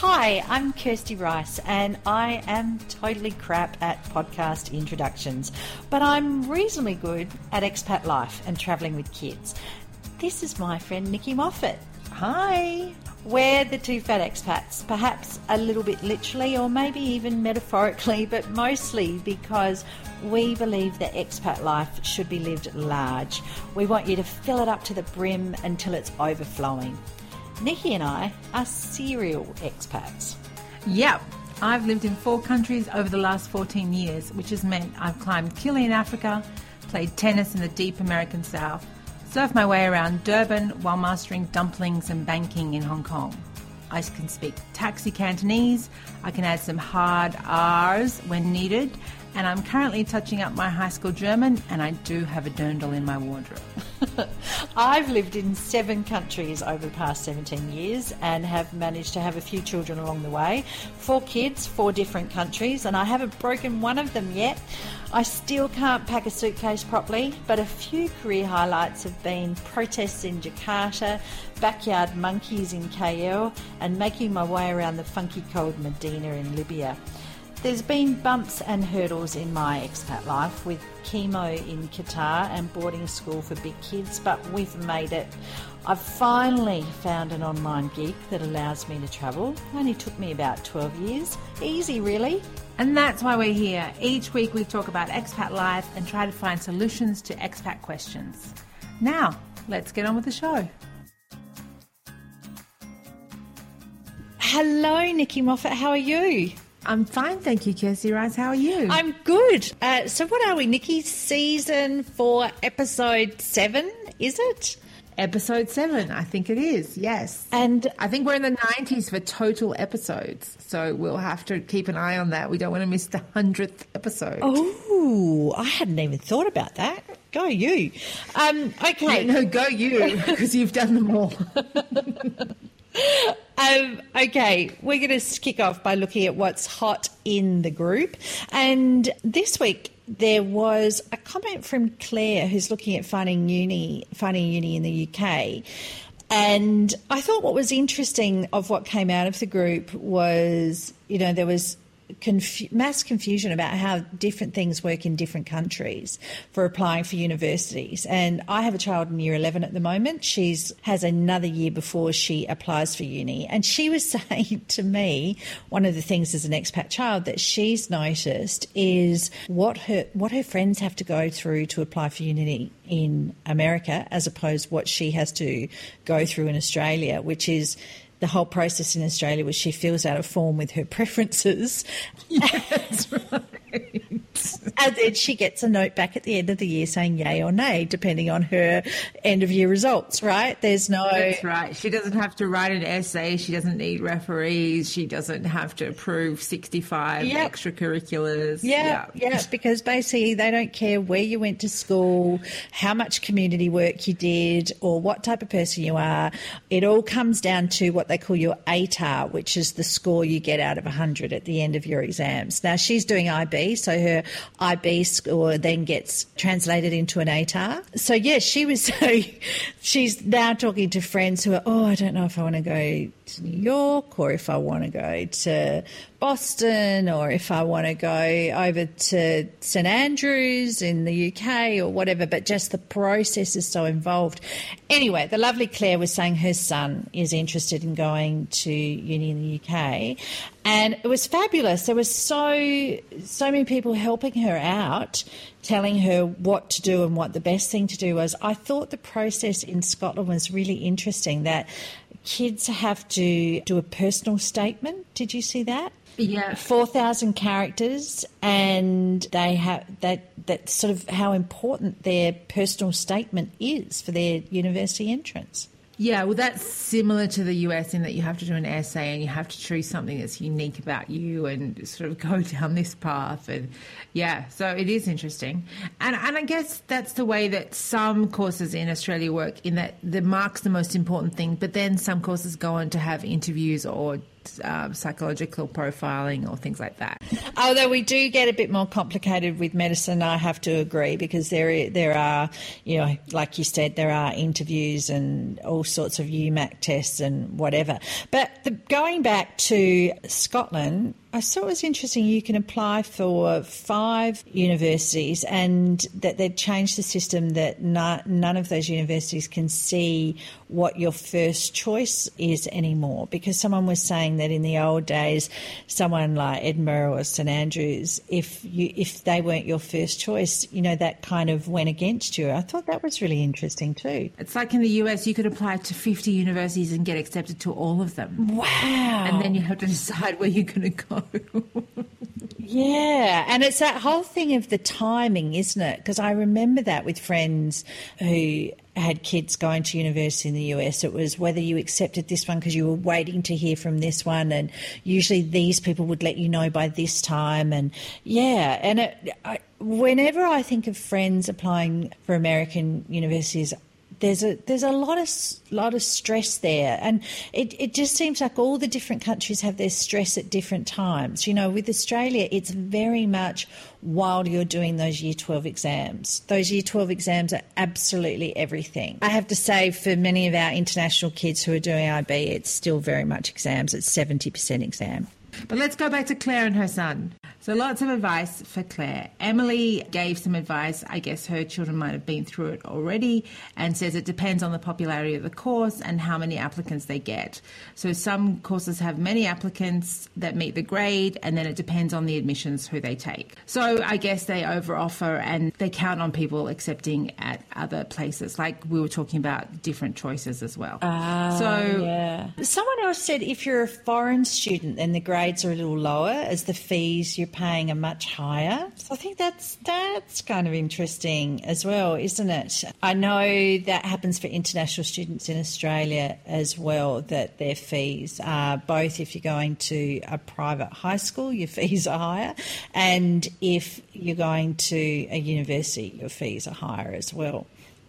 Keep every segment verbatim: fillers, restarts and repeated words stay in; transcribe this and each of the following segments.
Hi, I'm Kirsty Rice, and I am totally crap at podcast introductions, but I'm reasonably good at expat life and travelling with kids. This is my friend Nikki Moffat. Hi. We're the two fat expats, perhaps a little bit literally or maybe even metaphorically, but mostly because we believe that expat life should be lived large. We want you to fill it up to the brim until it's overflowing. Nikki and I are serial expats. Yep. I've lived in four countries over the last fourteen years, which has meant I've climbed Kili in Africa, played tennis in the deep American South, surfed my way around Durban while mastering dumplings and banking in Hong Kong. I can speak taxi Cantonese, I can add some hard R's when needed, and I'm currently touching up my high school German, and I do have a dirndl in my wardrobe. I've lived in seven countries over the past seventeen years and have managed to have a few children along the way. Four kids, four different countries, and I haven't broken one of them yet. I still can't pack a suitcase properly, but a few career highlights have been protests in Jakarta, backyard monkeys in K L, and making my way around the funky cold Medina in Libya. There's been bumps and hurdles in my expat life with chemo in Qatar and boarding school for big kids, but we've made it. I've finally found an online gig that allows me to travel. Only took me about twelve years. Easy, really. And that's why we're here. Each week we talk about expat life and try to find solutions to expat questions. Now, let's get on with the show. Hello, Nikki Moffat. How are you? I'm fine, thank you, Kirsty Rice. How are you? I'm good. Uh, so what are we, Nikki? Season four, episode seven, is it? Episode seven, I think it is, yes. And I think we're in the nineties for total episodes, so we'll have to keep an eye on that. We don't want to miss the hundredth episode. Oh, I hadn't even thought about that. Go you. Um, okay. No, no, go you, because you've done them all. Um, okay, we're going to kick off by looking at what's hot in the group. And this week there was a comment from Claire, who's looking at finding uni, finding uni in the U K. And I thought what was interesting of what came out of the group was, you know, there was Confu- mass confusion about how different things work in different countries for applying for universities. And I have a child in year eleven at the moment. She's has another year before she applies for uni. And she was saying to me, one of the things as an expat child that she's noticed is what her what her friends have to go through to apply for uni in America, as opposed to what she has to go through in Australia, which is the whole process in Australia was she fills out a form with her preferences. Yes, right. And then she gets a note back at the end of the year saying yay or nay, depending on her end of year results, right? There's no... That's right. She doesn't have to write an essay. She doesn't need referees. She doesn't have to approve sixty-five yep. extracurriculars. Yeah, yeah, yeah, because basically they don't care where you went to school, how much community work you did, or what type of person you are. It all comes down to what they call your A T A R, which is the score you get out of one hundred at the end of your exams. Now, she's doing I B, so her I B score then gets translated into an A T A R. So, yes, she was so she's now talking to friends who are, oh, I don't know if I want to go to New York or if I want to go to Boston or if I want to go over to St Andrews in the U K or whatever, but just the process is so involved. Anyway, the lovely Claire was saying her son is interested in going to uni in the U K, and it was fabulous. There was so so many people helping her out, telling her what to do and what the best thing to do was. I thought the process in Scotland was really interesting, that kids have to do a personal statement. Did you see that? Yeah. four thousand characters, and they have that that's sort of how important their personal statement is for their university entrance. Yeah, well, that's similar to the U S in that you have to do an essay and you have to choose something that's unique about you and sort of go down this path. And yeah, so it is interesting. And and I guess that's the way that some courses in Australia work, in that the mark's the most important thing, but then some courses go on to have interviews or Um, psychological profiling or things like that. Although we do get a bit more complicated with medicine, I have to agree, because there there are, you know, like you said, there are interviews and all sorts of U MAC tests and whatever. But the, going back to Scotland, I thought it was interesting you can apply for five universities and that they'd changed the system that no, none of those universities can see what your first choice is anymore, because someone was saying that in the old days, someone like Edinburgh or St Andrews, if you if they weren't your first choice, you know, that kind of went against you. I thought that was really interesting too. It's like in the U S, you could apply to fifty universities and get accepted to all of them. Wow. And then you have to decide where you're going to go. Yeah, and it's that whole thing of the timing, isn't it? Because I remember that with friends who had kids going to university in the U S. It was whether you accepted this one because you were waiting to hear from this one, and usually these people would let you know by this time. And yeah, and it, I, whenever I think of friends applying for American universities, There's a there's a lot of lot of stress there, and it, it just seems like all the different countries have their stress at different times. You know, with Australia, it's very much while you're doing those Year twelve exams. Those Year twelve exams are absolutely everything. I have to say, for many of our international kids who are doing I B, it's still very much exams. It's seventy percent exam. But let's go back to Claire and her son. So lots of advice for Claire. Emily gave some advice. I guess her children might have been through it already, and says it depends on the popularity of the course and how many applicants they get. So some courses have many applicants that meet the grade, and then it depends on the admissions who they take. So I guess they overoffer and they count on people accepting at other places, like we were talking about different choices as well. Ah, so yeah. Someone else said if you're a foreign student, then the grades are a little lower as the fees you're paying are much higher. So I think that's that's kind of interesting as well, isn't it? I know that happens for international students in Australia as well, that their fees are both, if you're going to a private high school, your fees are higher, and if you're going to a university, your fees are higher as well.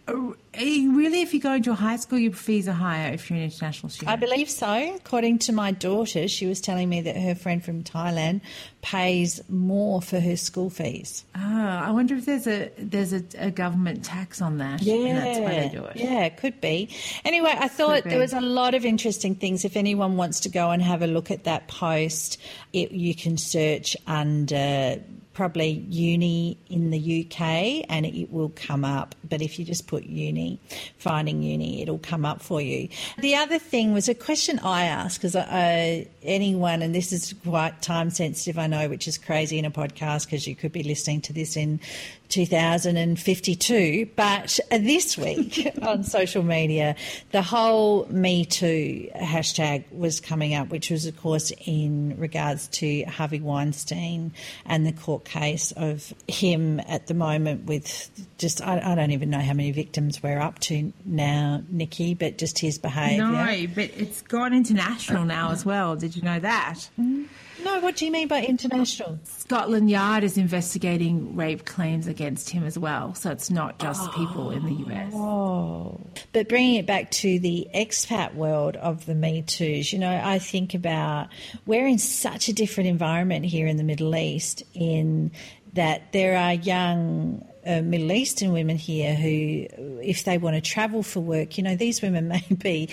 Really, if you go into a high school, your fees are higher if you're an international student? I believe so. According to my daughter, she was telling me that her friend from Thailand pays more for her school fees. Ah, I wonder if there's a there's a, a government tax on that. Yeah, and that's why they do it. Yeah, it could be. Anyway, I thought there was a lot of interesting things. If anyone wants to go and have a look at that post, it, you can search under probably uni in the U K and it will come up. But if you just put uni, finding uni, it'll come up for you. The other thing was a question I asked, because uh, anyone, and this is quite time sensitive, I know, which is crazy in a podcast because you could be listening to this in two thousand fifty-two, but this week on social media, the whole Me Too hashtag was coming up, which was, of course, in regards to Harvey Weinstein and the court case of him at the moment with just, I, I don't even know how many victims we're up to now, Nikki, but just his behaviour. No, but it's gone international now as well. Did you know that? Mm-hmm. No, what do you mean by international? Scotland Yard is investigating rape claims against him as well, so it's not just oh, people in the U S. Oh. But bringing it back to the expat world of the Me Too's, you know, I think about we're in such a different environment here in the Middle East in that there are young Uh, Middle Eastern women here who, if they want to travel for work, you know, these women may be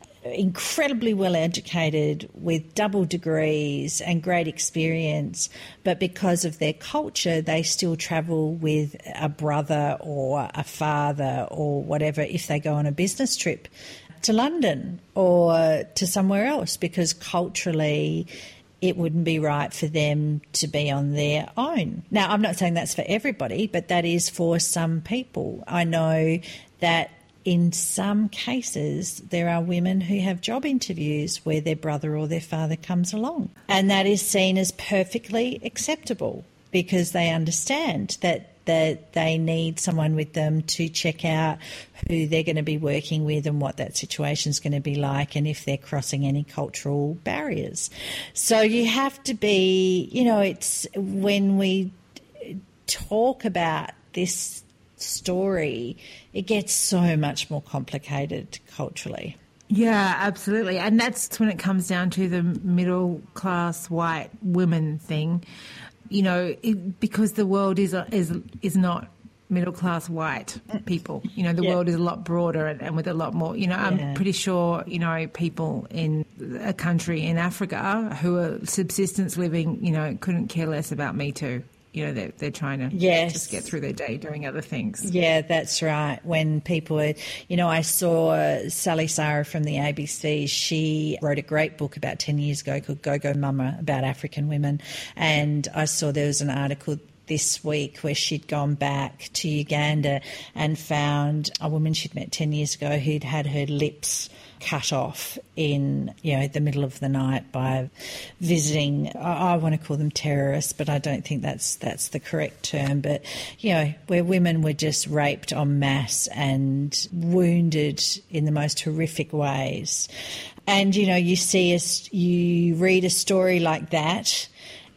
incredibly well educated with double degrees and great experience, but because of their culture, they still travel with a brother or a father or whatever if they go on a business trip to London or to somewhere else, because culturally it wouldn't be right for them to be on their own. Now, I'm not saying that's for everybody, but that is for some people. I know that in some cases there are women who have job interviews where their brother or their father comes along, and that is seen as perfectly acceptable because they understand that that they need someone with them to check out who they're going to be working with and what that situation is going to be like and if they're crossing any cultural barriers. So you have to be, you know, it's when we talk about this story, it gets so much more complicated culturally. Yeah, absolutely. And that's when it comes down to the middle class white women thing. You know, it, because the world is is is not middle-class white people. You know, the Yeah. world is a lot broader and, and with a lot more, you know, I'm Yeah. pretty sure, you know, people in a country in Africa who are subsistence living, you know, couldn't care less about Me Too. You know, they're, they're trying to Yes. just get through their day doing other things. Yeah, that's right. When people are, you know, I saw uh, Sally Sarah from the A B C. She wrote a great book about ten years ago called Go Go Mama about African women. And I saw there was an article this week where she'd gone back to Uganda and found a woman she'd met ten years ago who'd had her lips cut off in, you know, the middle of the night by visiting, I, I want to call them terrorists, but I don't think that's that's the correct term, but, you know, where women were just raped en masse and wounded in the most horrific ways. And, you know, you see, a, you read a story like that,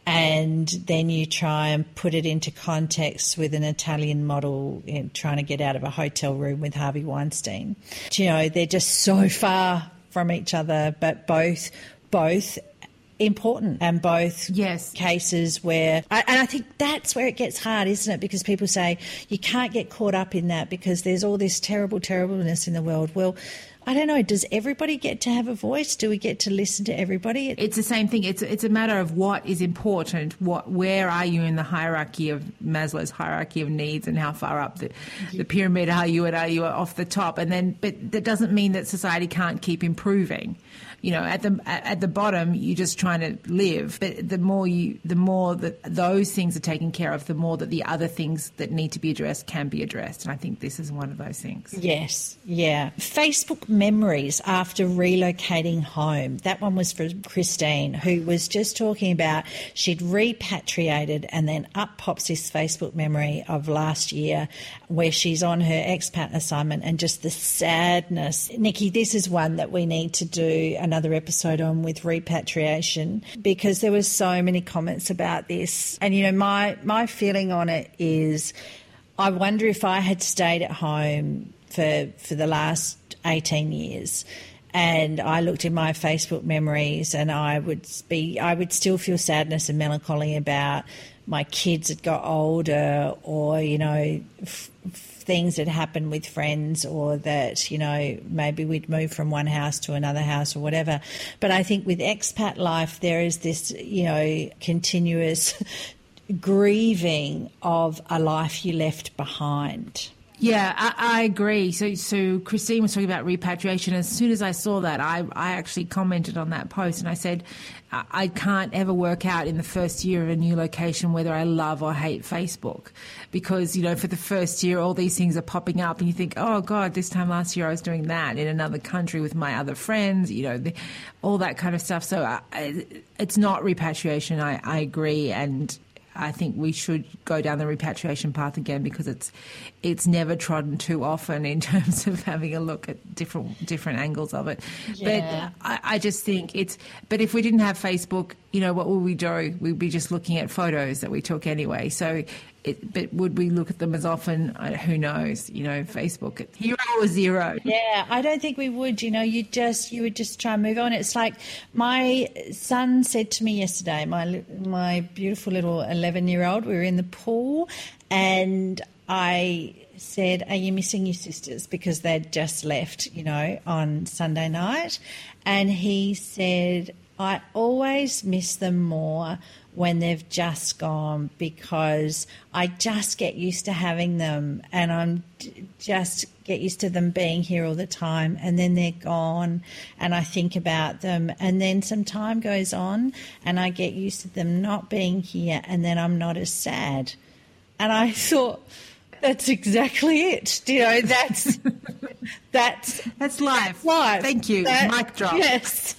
and then you try and put it into context with an Italian model in trying to get out of a hotel room with Harvey Weinstein. You know, they're just so far from each other, but both both important, and both Yes. cases where, and I think that's where it gets hard, isn't it? Because people say you can't get caught up in that because there's all this terrible terribleness in the world. Well, I don't know. Does everybody get to have a voice? Do we get to listen to everybody? It's the same thing. It's it's a matter of what is important. What where are you in the hierarchy of Maslow's hierarchy of needs, and how far up the, the pyramid are you, and are you off the top? And then, but that doesn't mean that society can't keep improving. You know, at the at the bottom, you're just trying to live. But the more you, the more that those things are taken care of, the more that the other things that need to be addressed can be addressed. And I think this is one of those things. Yes, yeah. Facebook memories after relocating home. That one was for Christine, who was just talking about she'd repatriated, and then up pops this Facebook memory of last year where she's on her expat assignment, and just the sadness. Nikki, this is one that we need to do another episode on with repatriation, because there were so many comments about this. And, you know, my, my feeling on it is I wonder if I had stayed at home for for the last eighteen years and I looked in my Facebook memories, and I would be I would still feel sadness and melancholy about my kids had got older, or, you know, f- things that happened with friends, or that, you know, maybe we'd move from one house to another house or whatever. But I think with expat life, there is this, you know, continuous grieving of a life you left behind. Yeah, I, I agree. So, so Christine was talking about repatriation. As soon as I saw that, I, I actually commented on that post, and I said, I, I can't ever work out in the first year of a new location whether I love or hate Facebook, because, you know, for the first year, all these things are popping up, and you think, oh God, this time last year I was doing that in another country with my other friends, you know, the, all that kind of stuff. So I, I, it's not repatriation. I, I agree, and I think we should go down the repatriation path again, because it's it's never trodden too often in terms of having a look at different different angles of it. Yeah. But I, I just think it's. But if we didn't have Facebook, you know, what would we do? We'd be just looking at photos that we took anyway. So, it, but would we look at them as often? Uh, who knows? You know, Facebook, hero or zero. Yeah, I don't think we would. You know, you just you would just try and move on. It's like my son said to me yesterday. My my beautiful little eleven-year-old. We were in the pool, and I said, "Are you missing your sisters?" Because they'd just left, you know, on Sunday night, and he said, "I always miss them more when they've just gone, because I just get used to having them, and I'm just get used to them being here all the time, and then they're gone, and I think about them, and then some time goes on and I get used to them not being here, and then I'm not as sad." And I thought, that's exactly it. You know, that's that's That's life. life. Thank you. That- Mic drop. Yes.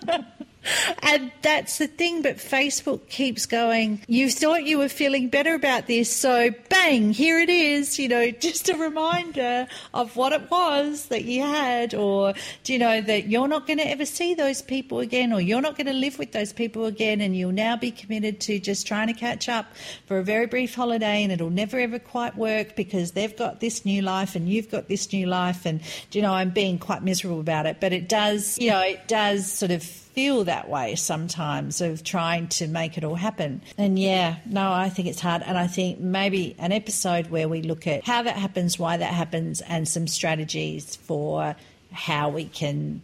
And that's the thing, but Facebook keeps going, you thought you were feeling better about this, so bang, here it is, you know, just a reminder of what it was that you had, or, you know, that you're not going to ever see those people again, or you're not going to live with those people again, and you'll now be committed to just trying to catch up for a very brief holiday, and it'll never ever quite work because they've got this new life and you've got this new life, and, you know, I'm being quite miserable about it, but it does, you know, it does sort of feel that way sometimes of trying to make it all happen. And yeah, no, I think it's hard. And I think maybe an episode where we look at how that happens, why that happens, and some strategies for how we can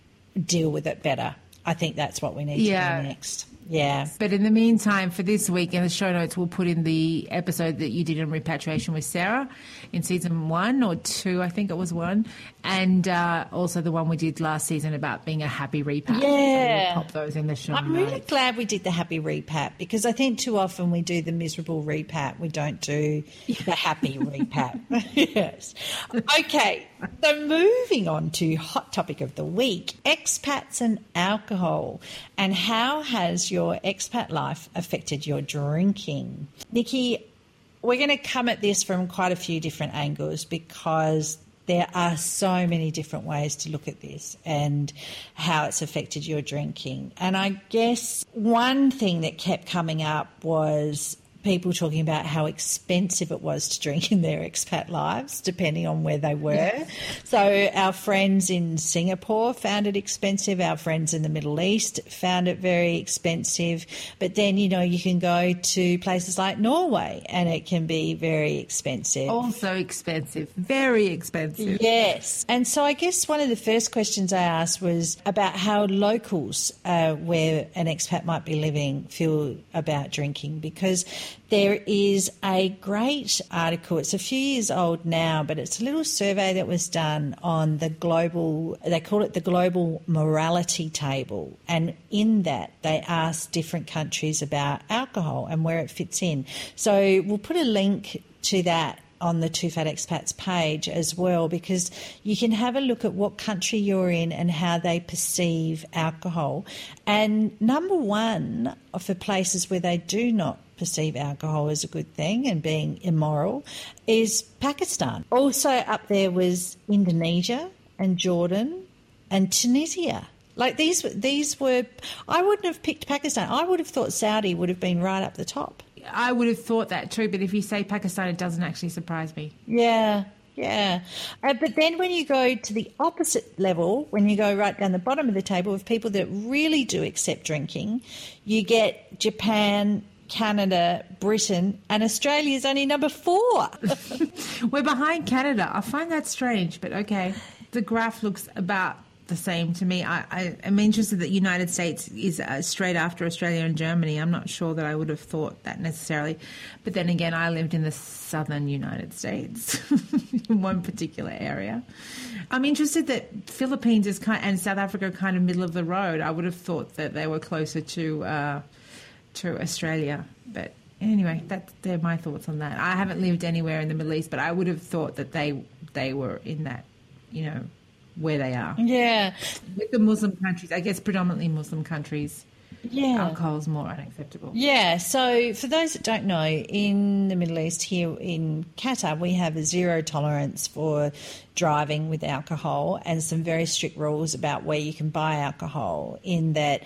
deal with it better. I think that's what we need yeah. to do next. Yeah. But in the meantime, for this week, in the show notes, we'll put in the episode that you did on repatriation with Sarah in season one or two, I think it was one, and uh, also the one we did last season about being a happy repat. Yeah. We'll pop those in the show I'm notes. really glad we did the happy repat, because I think too often we do the miserable repat. We don't do the happy repat. Yes. Okay. So moving on to hot topic of the week, expats and alcohol, and how has your expat life affected your drinking? Nikki, we're going to come at this from quite a few different angles, because there are so many different ways to look at this and how it's affected your drinking. And I guess one thing that kept coming up was people talking about how expensive it was to drink in their expat lives, depending on where they were. Yeah. So our friends in Singapore found it expensive. Our friends in the Middle East found it very expensive. But then, you know, you can go to places like Norway and it can be very expensive. Also expensive. Very expensive. Yes. And so I guess one of the first questions I asked was about how locals uh, where an expat might be living feel about drinking, because there is a great article. It's a few years old now, but it's a little survey that was done on the global, they call it the Global Morality Table. And in that, they asked different countries about alcohol and where it fits in. So we'll put a link to that on the Two Fat Expats page as well, because you can have a look at what country you're in and how they perceive alcohol. And number one for places where they do not perceive alcohol as a good thing and being immoral is Pakistan. Also up there was Indonesia and Jordan and Tunisia. Like these, these were, I wouldn't have picked Pakistan. I would have thought Saudi would have been right up the top. I would have thought that too, but if you say Pakistan, it doesn't actually surprise me. Yeah, yeah. Uh, but then when you go to the opposite level, when you go right down the bottom of the table of people that really do accept drinking, you get Japan, Canada, Britain, and Australia's only number four. We're behind Canada. I find that strange, but okay. The graph looks about the same to me. I, I am interested that United States is uh, straight after Australia and Germany. I'm not sure that I would have thought that necessarily. But then again, I lived in the southern United States, in one particular area. I'm interested that Philippines is kind and South Africa are kind of middle of the road. I would have thought that they were closer to uh, to Australia. But anyway, that they're my thoughts on that. I haven't lived anywhere in the Middle East, but I would have thought that they they were in that, you know, where they are. Yeah. With the Muslim countries, I guess predominantly Muslim countries, yeah, alcohol is more unacceptable. Yeah, so for those that don't know, in the Middle East here in Qatar, we have a zero tolerance for driving with alcohol and some very strict rules about where you can buy alcohol, in that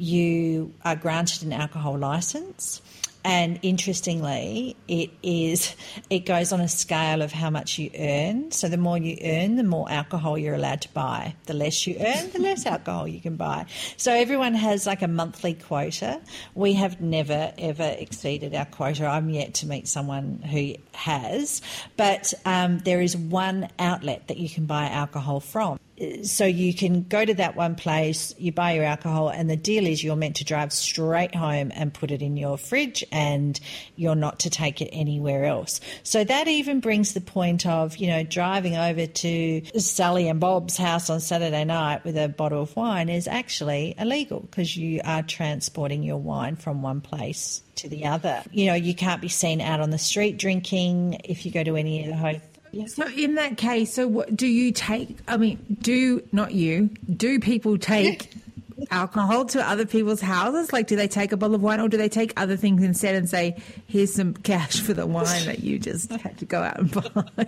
you are granted an alcohol licence. And interestingly, it is it goes on a scale of how much you earn. So the more you earn, the more alcohol you're allowed to buy. The less you earn, the less alcohol you can buy. So everyone has like a monthly quota. We have never, ever exceeded our quota. I'm yet to meet someone who has. But um, there is one outlet that you can buy alcohol from. So you can go to that one place, you buy your alcohol, and the deal is you're meant to drive straight home and put it in your fridge, and you're not to take it anywhere else. So that even brings the point of, you know, driving over to Sally and Bob's house on Saturday night with a bottle of wine is actually illegal, because you are transporting your wine from one place to the other. You know, you can't be seen out on the street drinking if you go to any of the hotels. Yes. So in that case, so what do you take? I mean, do not you? Do people take alcohol to other people's houses? Like, do they take a bottle of wine, or do they take other things instead and say, "Here's some cash for the wine that you just had to go out and buy"?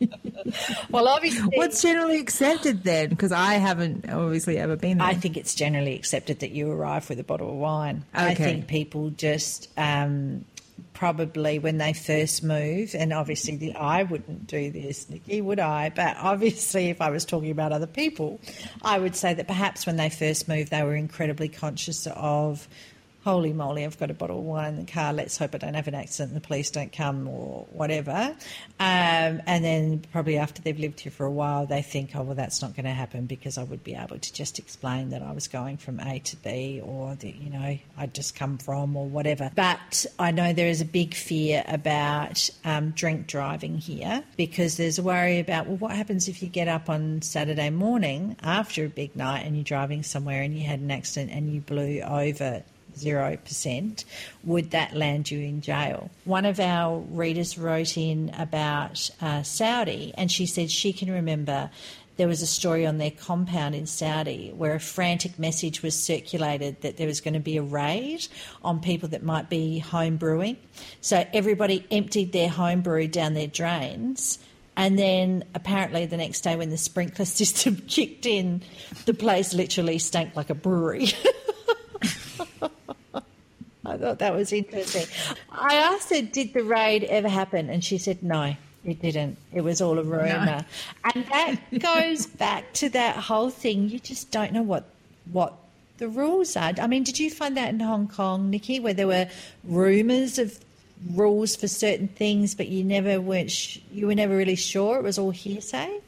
Well, obviously, what's generally accepted then? Because I haven't obviously ever been there. I think it's generally accepted that you arrive with a bottle of wine. Okay. I think people just. Um, probably when they first move, and obviously the, I wouldn't do this, Nikki, would I? But obviously if I was talking about other people, I would say that perhaps when they first moved they were incredibly conscious of, holy moly, I've got a bottle of wine in the car, let's hope I don't have an accident and the police don't come or whatever. Um, and then probably after they've lived here for a while, they think, oh, well, that's not going to happen because I would be able to just explain that I was going from A to B, or that, you know, I'd just come from, or whatever. But I know there is a big fear about um, drink driving here, because there's a worry about, well, what happens if you get up on Saturday morning after a big night and you're driving somewhere and you had an accident and you blew over zero percent, would that land you in jail? One of our readers wrote in about uh, Saudi, and she said she can remember there was a story on their compound in Saudi where a frantic message was circulated that there was going to be a raid on people that might be home brewing. So everybody emptied their home brew down their drains, and then apparently the next day when the sprinkler system kicked in, the place literally stank like a brewery. I thought that was interesting. I asked her, did the raid ever happen? And she said, no, it didn't. It was all a rumour. No. And that goes back to that whole thing. You just don't know what what the rules are. I mean, did you find that in Hong Kong, Nikki, where there were rumours of rules for certain things, but you never weren't sh- you were never really sure? It was all hearsay?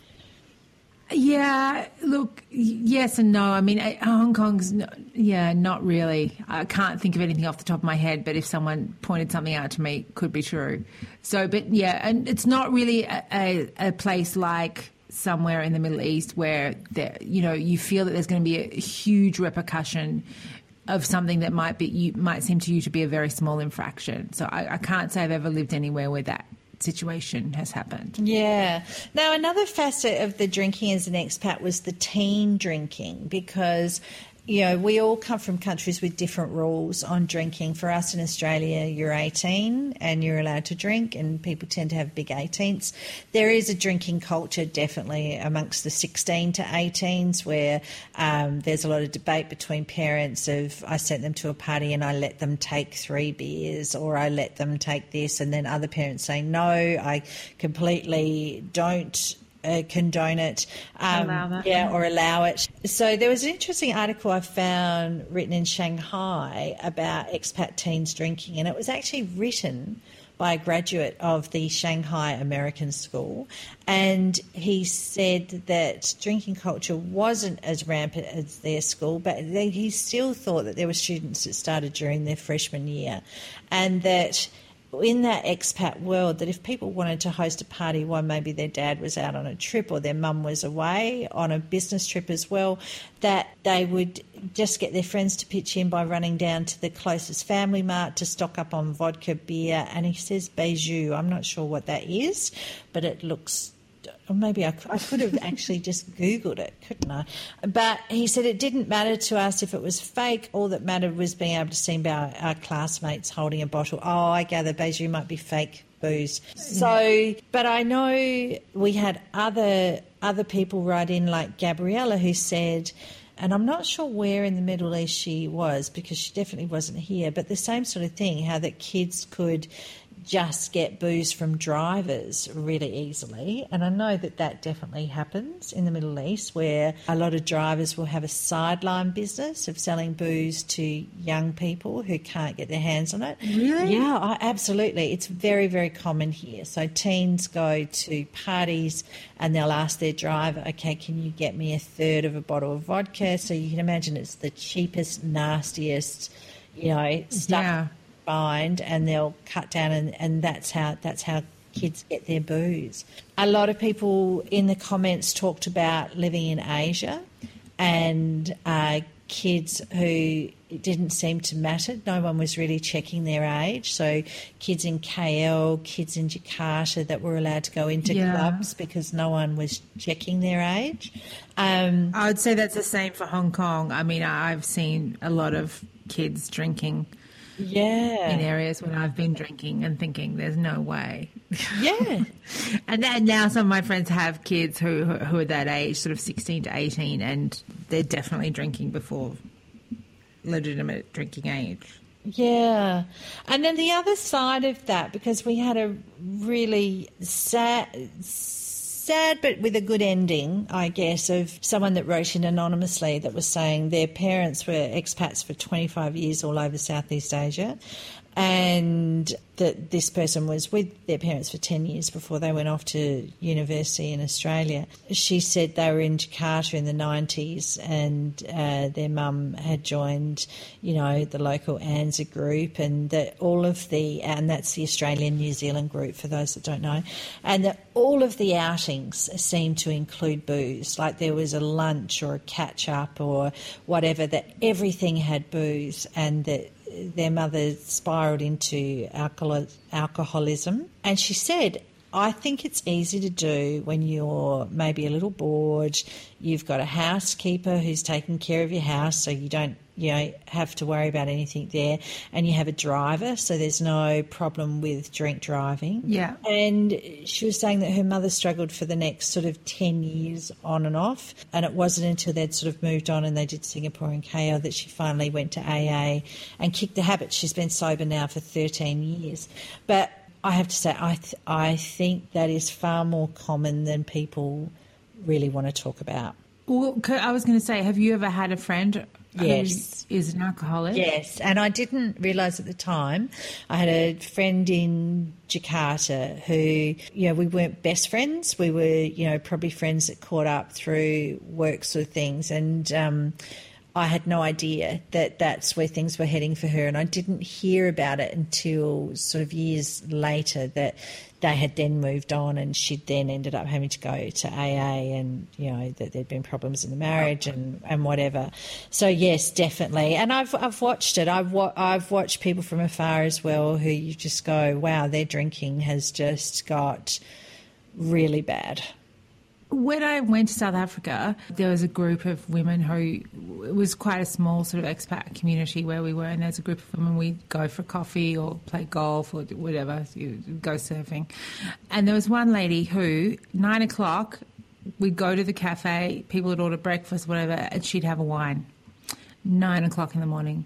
Yeah, look, yes and no. I mean, Hong Kong's, no, yeah, not really. I can't think of anything off the top of my head, but if someone pointed something out to me, it could be true. So, but yeah, and it's not really a, a, a place like somewhere in the Middle East where, there, you know, you feel that there's going to be a huge repercussion of something that might be, you might seem to you to be a very small infraction. So I, I can't say I've ever lived anywhere where that situation has happened. Yeah. Now, another facet of the drinking as an expat was the teen drinking, because, you know, we all come from countries with different rules on drinking. For us in Australia, you're eighteen and you're allowed to drink, and people tend to have big eighteens. There is a drinking culture definitely amongst the sixteen to eighteens where um, there's a lot of debate between parents of, I sent them to a party and I let them take three beers, or I let them take this, and then other parents say, no, I completely don't Uh, condone it, um, allow that. yeah, or allow it. So there was an interesting article I found written in Shanghai about expat teens drinking, and it was actually written by a graduate of the Shanghai American School, and he said that drinking culture wasn't as rampant as their school, but they, he still thought that there were students that started during their freshman year, and that in that expat world, that if people wanted to host a party while maybe their dad was out on a trip or their mum was away on a business trip as well, that they would just get their friends to pitch in by running down to the closest family mart to stock up on vodka, beer, and he says Beiju. I'm not sure what that is, but it looks... Or maybe I, I could have actually just Googled it, couldn't I? But he said it didn't matter to us if it was fake. All that mattered was being able to see our, our classmates holding a bottle. Oh, I gather Beiju might be fake booze. So, but I know we had other other people write in, like Gabriella, who said, and I'm not sure where in the Middle East she was because she definitely wasn't here, but the same sort of thing, how that kids could just get booze from drivers really easily. And I know that that definitely happens in the Middle East, where a lot of drivers will have a sideline business of selling booze to young people who can't get their hands on it. Really? Yeah, I, absolutely. It's very, very common here. So teens go to parties and they'll ask their driver, okay, can you get me a third of a bottle of vodka? So you can imagine it's the cheapest, nastiest, you know, stuff. Yeah. Find, and they'll cut down, and, and that's how that's how kids get their booze. A lot of people in the comments talked about living in Asia and uh, kids who it didn't seem to matter. No one was really checking their age. So kids in K L, kids in Jakarta that were allowed to go into yeah. clubs because no one was checking their age. Um, I would say that's the same for Hong Kong. I mean, I've seen a lot of kids drinking Yeah. in areas when I've been drinking and thinking there's no way. Yeah. And then now some of my friends have kids who who are that age, sort of sixteen to eighteen, and they're definitely drinking before legitimate drinking age. Yeah. And then the other side of that, because we had a really sad, sad but with a good ending, I guess, of someone that wrote in anonymously that was saying their parents were expats for twenty-five years all over Southeast Asia, and that this person was with their parents for ten years before they went off to university in Australia. She said they were in Jakarta in the nineties, and uh, their mum had joined, you know, the local ANZA group, and that all of the, and that's the Australian New Zealand group for those that don't know, and that all of the outings seemed to include booze. Like there was a lunch or a catch up or whatever, that everything had booze, and that their mother spiralled into alcohol, alcoholism. And she said, I think it's easy to do when you're maybe a little bored, you've got a housekeeper who's taking care of your house so you don't, you know, have to worry about anything there, and you have a driver so there's no problem with drink driving. Yeah. And she was saying that her mother struggled for the next sort of ten years on and off, and it wasn't until they'd sort of moved on and they did Singapore and K L that she finally went to A A and kicked the habit. She's been sober now for thirteen years. But I have to say, I th- I think that is far more common than people really want to talk about. Well, I was going to say, have you ever had a friend Yes. who is an alcoholic? Yes, and I didn't realise at the time. I had a friend in Jakarta who, you know, we weren't best friends. We were, you know, probably friends that caught up through work sort of things, and um, I had no idea that that's where things were heading for her, and I didn't hear about it until sort of years later that they had then moved on, and she'd then ended up having to go to A A, and, you know, that there'd been problems in the marriage and, and whatever. So, yes, definitely. And I've I've watched it. I've, wa- I've watched people from afar as well who you just go, wow, their drinking has just got really bad. When I went to South Africa, there was a group of women who, it was quite a small sort of expat community where we were, and there's a group of women, we'd go for coffee or play golf or whatever, you go surfing. And there was one lady who, nine o'clock, we'd go to the cafe, people would order breakfast, whatever, and she'd have a wine. Nine o'clock in the morning.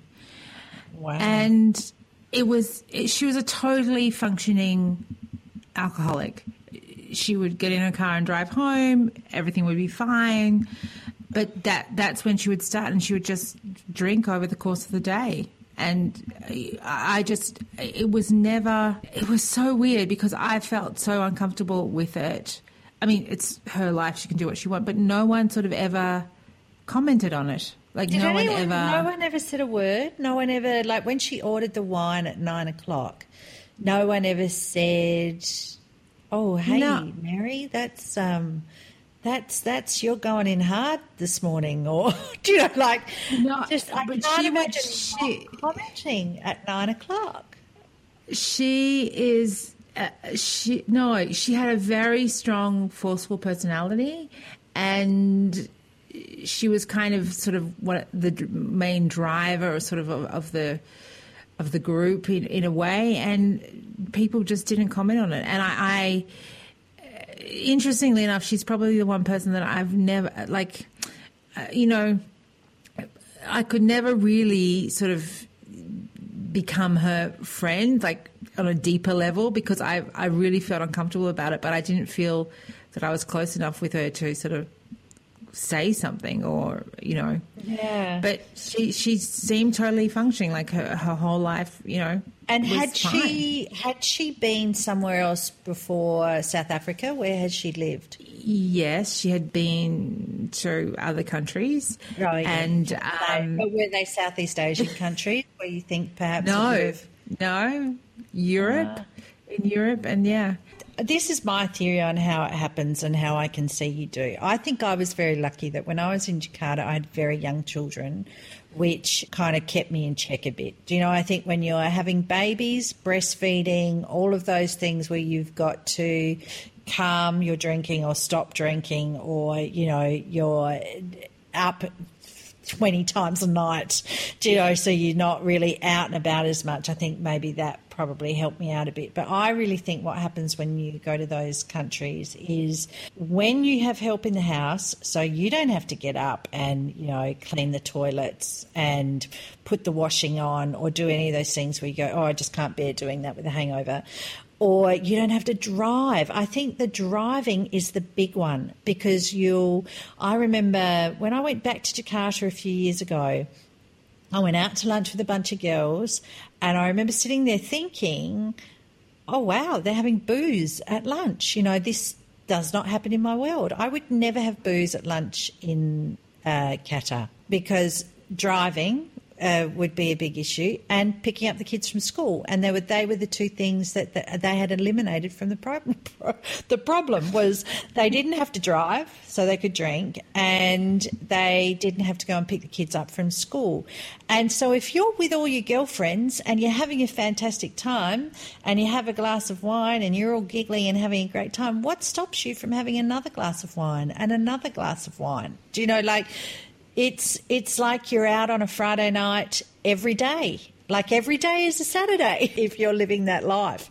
Wow. And it was, it, she was a totally functioning alcoholic. She would get in her car and drive home. Everything would be fine. But that that's when she would start, and she would just drink over the course of the day. And I just, it was never, it was so weird because I felt so uncomfortable with it. I mean, it's her life. She can do what she wants. But no one sort of ever commented on it. Like Did no anyone, one ever. No one ever said a word. No one ever, like when she ordered the wine at nine o'clock, no one ever said, oh, hey, No. Mary, that's um, that's that's you're going in hard this morning, or do you know, like, No, just I but can't she would- imagine she- commenting at nine o'clock. She is, uh, she no, she had a very strong, forceful personality, and she was kind of sort of what the d- main driver, or sort of of, of the of the group in, in a way, and people just didn't comment on it. And I, I, interestingly enough, she's probably the one person that I've never like, uh, you know, I could never really sort of become her friend, like on a deeper level, because I I really felt uncomfortable about it, but I didn't feel that I was close enough with her to sort of say something, or, you know. Yeah. But she she seemed totally functioning, like her, her whole life, you know. And was had fine. she had she been somewhere else before South Africa? Where had she lived? Yes, she had been to other countries. Oh, yeah. And um, But were they Southeast Asian countries where you think perhaps it would no, have- no, Europe, Ah. in Europe, and yeah. This is my theory on how it happens and how I can see you do. I think I was very lucky that when I was in Jakarta, I had very young children, which kind of kept me in check a bit. Do you know, I think when you're having babies, breastfeeding, all of those things where you've got to calm your drinking or stop drinking, or, you know, you're up twenty times a night, you know, so you're not really out and about as much. I think maybe that probably helped me out a bit. But I really think what happens when you go to those countries is when you have help in the house, so you don't have to get up and, you know, clean the toilets and put the washing on or do any of those things where you go, oh, I just can't bear doing that with a hangover. Or you don't have to drive. I think the driving is the big one because you'll, I remember when I went back to Jakarta a few years ago, I went out to lunch with a bunch of girls and I remember sitting there thinking, oh, wow, they're having booze at lunch. You know, this does not happen in my world. I would never have booze at lunch in uh, Qatar because driving Uh, would be a big issue, and picking up the kids from school. And they were they were the two things that, that they had eliminated from the problem. The problem was they didn't have to drive, so they could drink, and they didn't have to go and pick the kids up from school. And so if you're with all your girlfriends and you're having a fantastic time and you have a glass of wine and you're all giggling and having a great time, what stops you from having another glass of wine and another glass of wine? Do you know, like... It's it's like you're out on a Friday night every day. Like every day is a Saturday if you're living that life.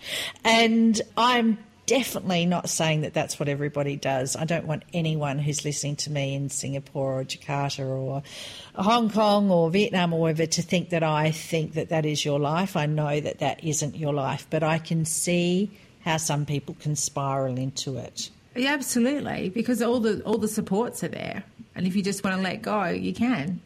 And I'm definitely not saying that that's what everybody does. I don't want anyone who's listening to me in Singapore or Jakarta or Hong Kong or Vietnam or wherever to think that I think that that is your life. I know that that isn't your life, but I can see how some people can spiral into it. Yeah, absolutely, because all the all the supports are there. And if you just want to let go, you can.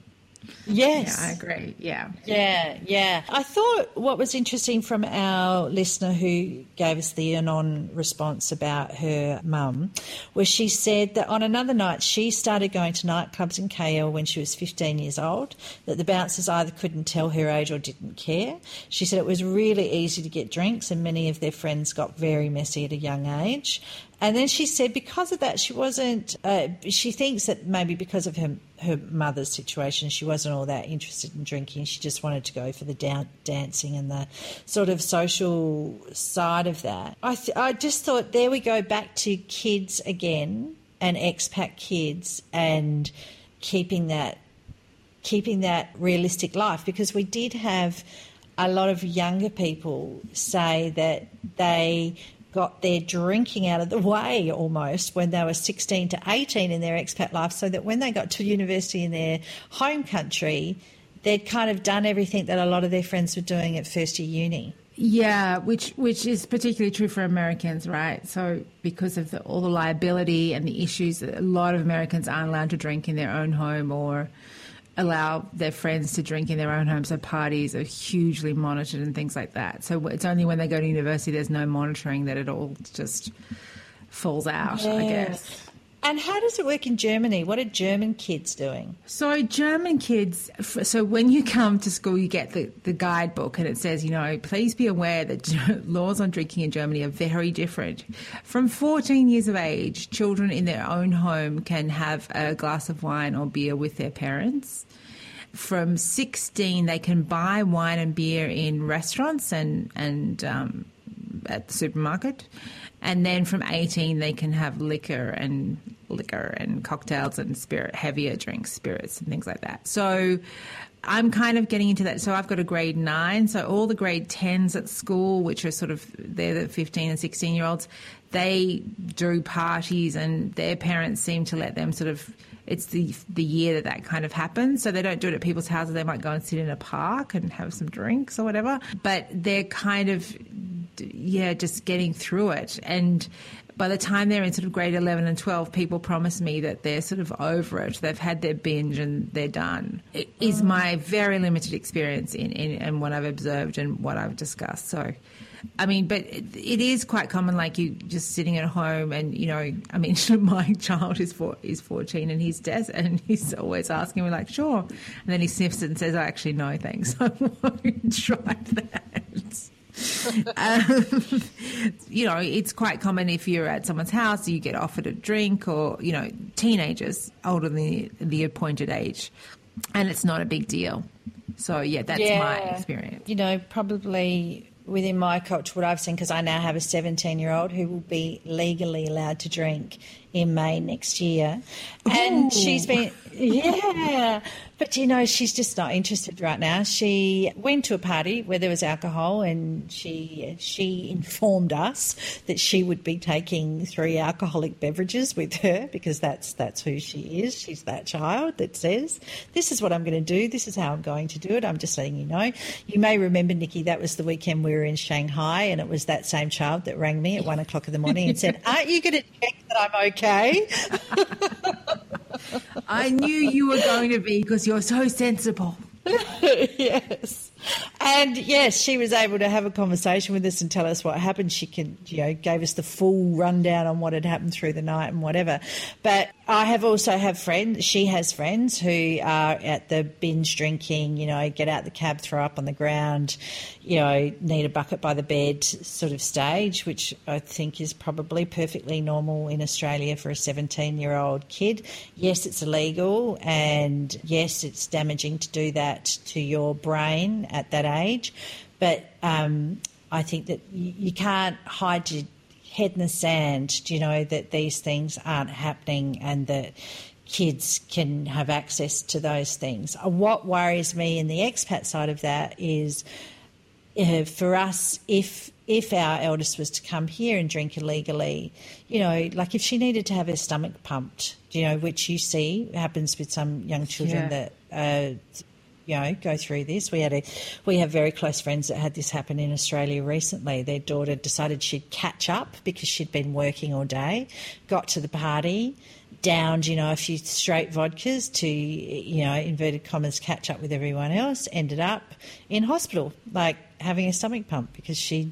Yes. Yeah, I agree. Yeah. Yeah, yeah. I thought what was interesting from our listener who gave us the anon response about her mum was she said that on another night she started going to nightclubs in K L when she was fifteen years old, that the bouncers either couldn't tell her age or didn't care. She said it was really easy to get drinks and many of their friends got very messy at a young age. And then she said because of that she wasn't, uh, she thinks that maybe because of her, her mother's situation she wasn't all that interested in drinking. She just wanted to go for the dan- dancing and the sort of social side of that. I, th- I just thought there we go back to kids again and expat kids and keeping that, keeping that realistic life, because we did have a lot of younger people say that they got their drinking out of the way almost when they were sixteen to eighteen in their expat life, so that when they got to university in their home country, they'd kind of done everything that a lot of their friends were doing at first year uni. Yeah, which which is particularly true for Americans, right? So because of the, all the liability and the issues, a lot of Americans aren't allowed to drink in their own home or allow their friends to drink in their own homes. So parties are hugely monitored and things like that. So it's only when they go to university there's no monitoring that it all just falls out, yeah. I guess. And how does it work in Germany? What are German kids doing? So German kids, so when you come to school, you get the, the guidebook and it says, you know, please be aware that laws on drinking in Germany are very different. From fourteen years of age, children in their own home can have a glass of wine or beer with their parents. From sixteen, they can buy wine and beer in restaurants and, and um, at the supermarket. And then from eighteen, they can have liquor and liquor and cocktails and spirit, heavier drinks, spirits and things like that. So I'm kind of getting into that. So I've got a grade nine. So all the grade tens at school, which are sort of, they're the fifteen and sixteen year olds, they do parties and their parents seem to let them sort of, it's the the year that that kind of happens. So they don't do it at people's houses. They might go and sit in a park and have some drinks or whatever. But they're kind of, yeah, just getting through it. And by the time they're in sort of grade eleven and twelve, people promise me that they're sort of over it. They've had their binge and they're done. It is my very limited experience in, in, in what I've observed and what I've discussed. So, I mean, but it, it is quite common, like you just sitting at home and, you know, I mean, my child is four, is fourteen and he's des- and he's always asking me like, sure. And then he sniffs it and says, oh, actually, no, thanks. I won't try that. um, you know, it's quite common if you're at someone's house, you get offered a drink, or, you know, teenagers older than the, the appointed age, and it's not a big deal. So, yeah, that's yeah. my experience. You know, probably within my culture, what I've seen, because I now have a seventeen-year-old who will be legally allowed to drink in May next year. And Ooh. she's been, yeah, But, you know, she's just not interested right now. She went to a party where there was alcohol, and she she informed us that she would be taking three alcoholic beverages with her, because that's that's who she is. She's that child that says, this is what I'm going to do, this is how I'm going to do it. I'm just letting you know. You may remember, Nikki, that was the weekend we were in Shanghai, and it was that same child that rang me at one o'clock in the morning and said, aren't you going to check that I'm okay? I knew you were going to be, because you're so sensible. Yes. And yes, she was able to have a conversation with us and tell us what happened. She can, you know, gave us the full rundown on what had happened through the night and whatever. But I have also have friends, she has friends who are at the binge drinking, you know, get out the cab, throw up on the ground, you know, need a bucket by the bed sort of stage, which I think is probably perfectly normal in Australia for a seventeen-year-old kid. Yes, it's illegal, and yes, it's damaging to do that to your brain at that age, but um, I think that you, you can't hide your head in the sand, you know, that these things aren't happening and that kids can have access to those things. What worries me in the expat side of that is uh, for us, if if our eldest was to come here and drink illegally, you know, like if she needed to have her stomach pumped, you know, which you see happens with some young children Yeah. that uh, you know, go through this. We had a, we have very close friends that had this happen in Australia recently. Their daughter decided she'd catch up because she'd been working all day, got to the party, downed, you know, a few straight vodkas to, you know, inverted commas, catch up with everyone else, ended up in hospital, like having a stomach pump because she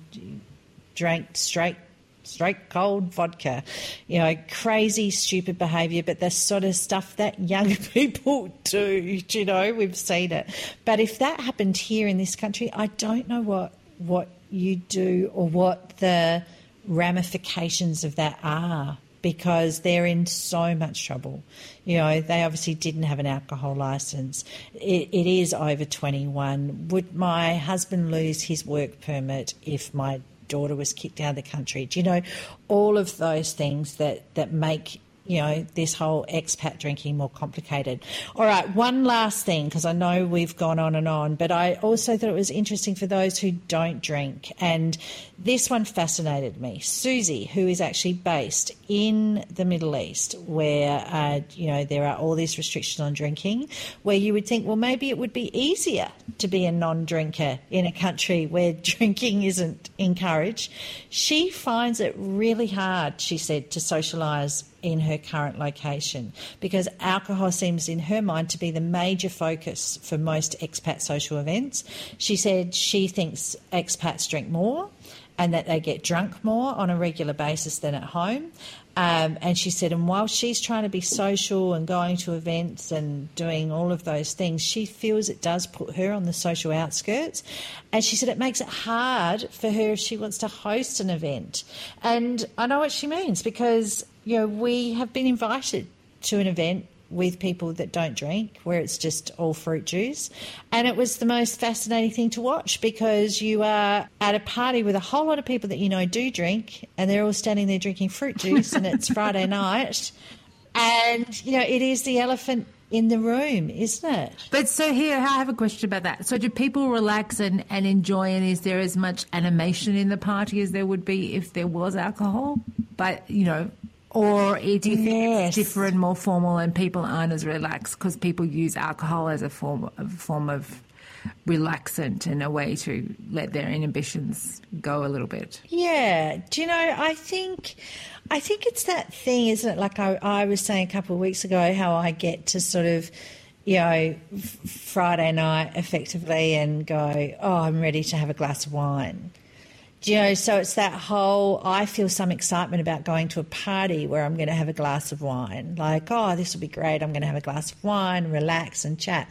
drank straight straight cold vodka, you know, crazy, stupid behaviour, but the sort of stuff that young people do, you know, we've seen it. But if that happened here in this country, I don't know what what you do or what the ramifications of that are, because they're in so much trouble. You know, they obviously didn't have an alcohol licence. It, it is over twenty-one. Would my husband lose his work permit if my daughter was kicked out of the country? Do you know, all of those things that, that make, you know, this whole expat drinking more complicated. All right, one last thing, because I know we've gone on and on, but I also thought it was interesting for those who don't drink, and this one fascinated me. Susie, who is actually based in the Middle East, where, uh, you know, there are all these restrictions on drinking, where you would think, well, maybe it would be easier to be a non-drinker in a country where drinking isn't encouraged. She finds it really hard, she said, to socialise in her current location, because alcohol seems in her mind to be the major focus for most expat social events. She said she thinks expats drink more and that they get drunk more on a regular basis than at home. Um, and she said, and while she's trying to be social and going to events and doing all of those things, she feels it does put her on the social outskirts. And she said it makes it hard for her if she wants to host an event. And I know what she means, because, you know, we have been invited to an event with people that don't drink, where it's just all fruit juice. And it was the most fascinating thing to watch, because you are at a party with a whole lot of people that you know do drink, and they're all standing there drinking fruit juice, and it's Friday night. And, you know, it is the elephant in the room, isn't it? But so here, I have a question about that. So do people relax and, and enjoy, and is there as much animation in the party as there would be if there was alcohol? But, you know, or do you think Yes. it's different, more formal, and people aren't as relaxed because people use alcohol as a form, a form of relaxant and a way to let their inhibitions go a little bit? Yeah. Do you know, I think I think it's that thing, isn't it? Like I, I was saying a couple of weeks ago, how I get to sort of, you know, f- Friday night effectively and go, oh, I'm ready to have a glass of wine. Do you know, so it's that whole, I feel some excitement about going to a party where I'm going to have a glass of wine. Like, oh, this will be great. I'm going to have a glass of wine, relax and chat.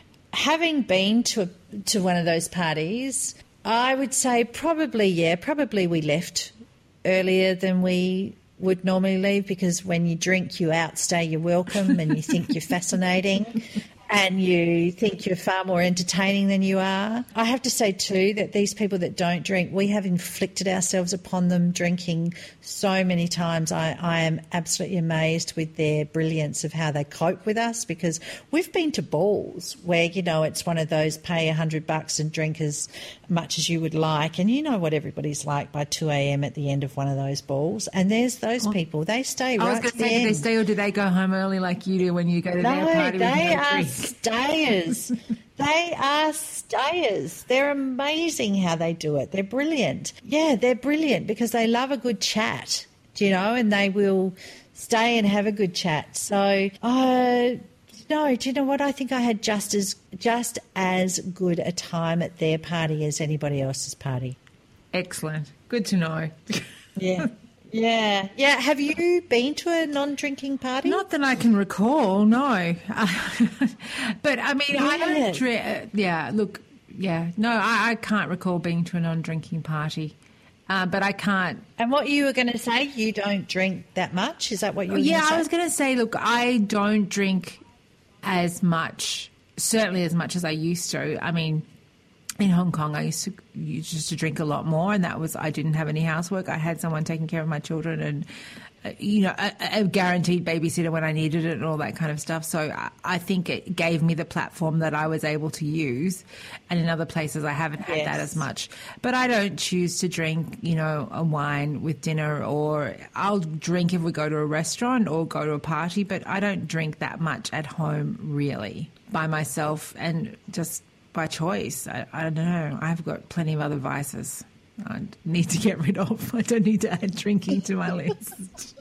Having been to a, to one of those parties, I would say probably, yeah, probably we left earlier than we would normally leave, because when you drink, you outstay your welcome and you think you're fascinating. and you think you're far more entertaining than you are. I have to say too that these people that don't drink, we have inflicted ourselves upon them drinking so many times. I, I am absolutely amazed with their brilliance of how they cope with us, because we've been to balls where, you know, it's one of those pay a hundred bucks and drink as much as you would like, and you know what everybody's like by two a.m. at the end of one of those balls. And there's those oh. people, they stay right I was going to say, do they stay or do they go home early like you do when you go to no, their party? They with no are drink? stayers. They are stayers. They're amazing how they do it. They're brilliant. Yeah, they're brilliant because they love a good chat, do you know, and they will stay and have a good chat. So, uh, no, do you know what? I think I had just as just as good a time at their party as anybody else's party. Excellent. Good to know. Yeah. Yeah, yeah. Have you been to a non-drinking party? Not that I can recall, no. But I mean, yeah. I don't drink. Yeah, look, yeah, no, I, I can't recall being to a non-drinking party. Uh, but I can't. And what you were going to say, you don't drink that much? Is that what you were yeah, going to say? I was going to say, look, I don't drink as much, certainly as much as I used to. I mean, in Hong Kong, I used to used to drink a lot more, and that was I didn't have any housework. I had someone taking care of my children, and uh, you know, a, a guaranteed babysitter when I needed it, and all that kind of stuff. So I, I think it gave me the platform that I was able to use. And in other places, I haven't had yes. that as much. But I don't choose to drink, you know, a wine with dinner, or I'll drink if we go to a restaurant or go to a party. But I don't drink that much at home, really, by myself, and just by choice. I, I don't know. I've got plenty of other vices I need to get rid of. I don't need to add drinking to my list.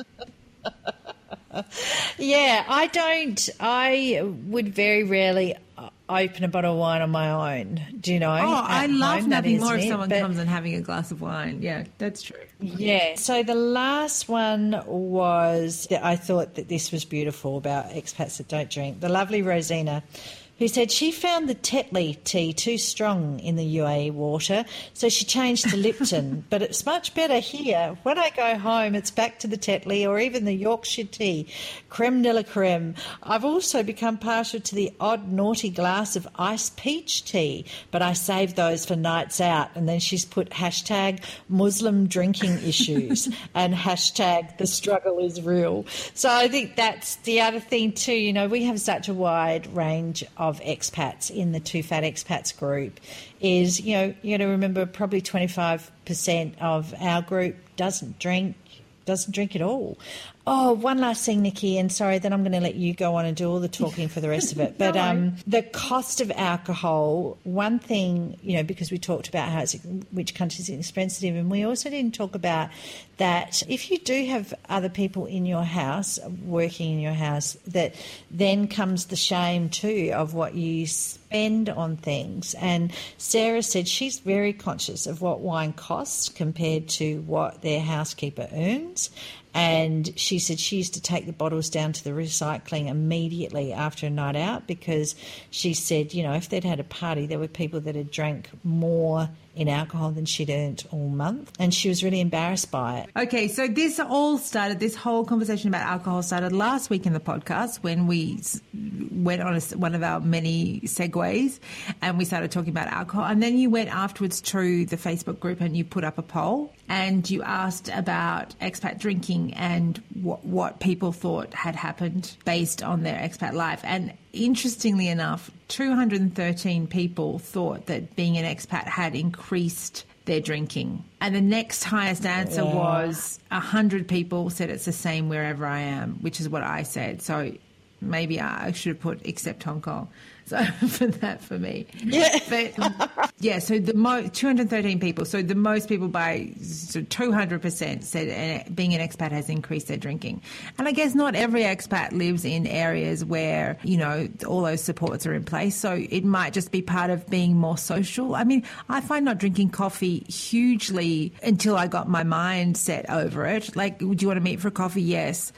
Yeah, I don't. I would very rarely open a bottle of wine on my own. Do you know? Oh, I love home, nothing more if it, someone but, comes and having a glass of wine. Yeah, that's true. Yeah. So the last one was that I thought that this was beautiful about expats that don't drink. The lovely Rosina, who said she found the Tetley tea too strong in the U A E water, so she changed to Lipton. But it's much better here. When I go home, it's back to the Tetley or even the Yorkshire tea, creme de la creme. I've also become partial to the odd naughty glass of iced peach tea, but I save those for nights out. And then she's put hashtag Muslim drinking issues and hashtag the struggle is real. So I think that's the other thing too. You know, we have such a wide range of of expats in the Too Fat Expats group. Is, you know, you got to remember probably twenty-five percent of our group doesn't drink, doesn't drink at all. Oh, one last thing, Nikki, and sorry, then I'm going to let you go on and do all the talking for the rest of it. But no. um, the cost of alcohol, one thing, you know, because we talked about how it's, which countries are expensive, and we also didn't talk about that if you do have other people in your house, working in your house, that then comes the shame too of what you spend on things. And Sarah said she's very conscious of what wine costs compared to what their housekeeper earns. And she said she used to take the bottles down to the recycling immediately after a night out, because she said, you know, if they'd had a party, there were people that had drank more in alcohol than she'd earned all month. And she was really embarrassed by it. Okay, so this all started, this whole conversation about alcohol started last week in the podcast when we went on a, one of our many segues and we started talking about alcohol. And then you went afterwards to the Facebook group and you put up a poll and you asked about expat drinking and what, what people thought had happened based on their expat life. And interestingly enough, two hundred thirteen people thought that being an expat had increased their drinking. And the next highest answer yeah. was one hundred people said it's the same wherever I am, which is what I said. So maybe I should have put except Hong Kong. So for that for me. Yeah. But yeah, so the mo- two hundred thirteen people, so the most people by so two hundred percent said being an expat has increased their drinking. And I guess not every expat lives in areas where, you know, all those supports are in place. So it might just be part of being more social. I mean, I find not drinking coffee hugely until I got my mind set over it. Like, do you want to meet for coffee? Yes.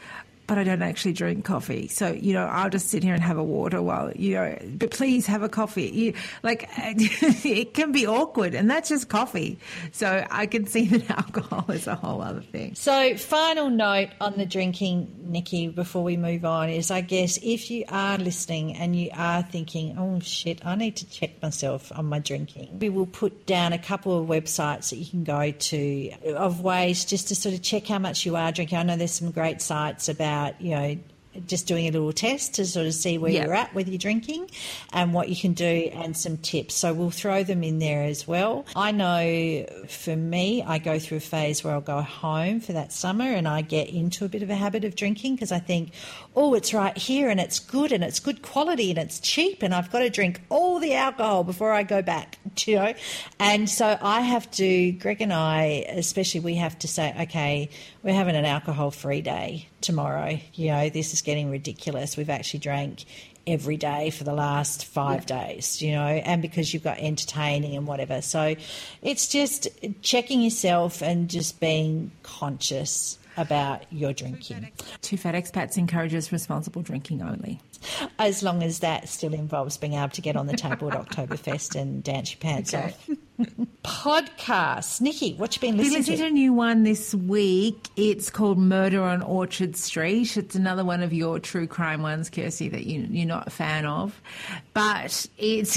but I don't actually drink coffee. So, you know, I'll just sit here and have a water while, you know, but please have a coffee. You, like, it can be awkward, and that's just coffee. So I can see that alcohol is a whole other thing. So final note on the drinking, Nikki, before we move on, is I guess if you are listening and you are thinking, oh, shit, I need to check myself on my drinking, we will put down a couple of websites that you can go to of ways just to sort of check how much you are drinking. I know there's some great sites about, you know, just doing a little test to sort of see where yep. you're at with your drinking and what you can do, and some tips. So we'll throw them in there as well. I know for me, I go through a phase where I'll go home for that summer and I get into a bit of a habit of drinking because I think, oh, it's right here and it's good and it's good quality and it's cheap and I've got to drink all the alcohol before I go back, you know. And so I have to, Greg and I, especially, we have to say, okay, we're having an alcohol-free day tomorrow. You know, this is getting ridiculous. We've actually drank every day for the last five yeah. days, you know, and because you've got entertaining and whatever. So it's just checking yourself and just being conscious about your drinking. Two Fat Expats encourages responsible drinking only. As long as that still involves being able to get on the table at Oktoberfest and dance your pants okay. off. Podcasts. Nikki, what you been listening listened to? to a new one this week. It's called Murder on Orchard Street. It's another one of your true crime ones, Kirsty, that you, you're not a fan of. But it's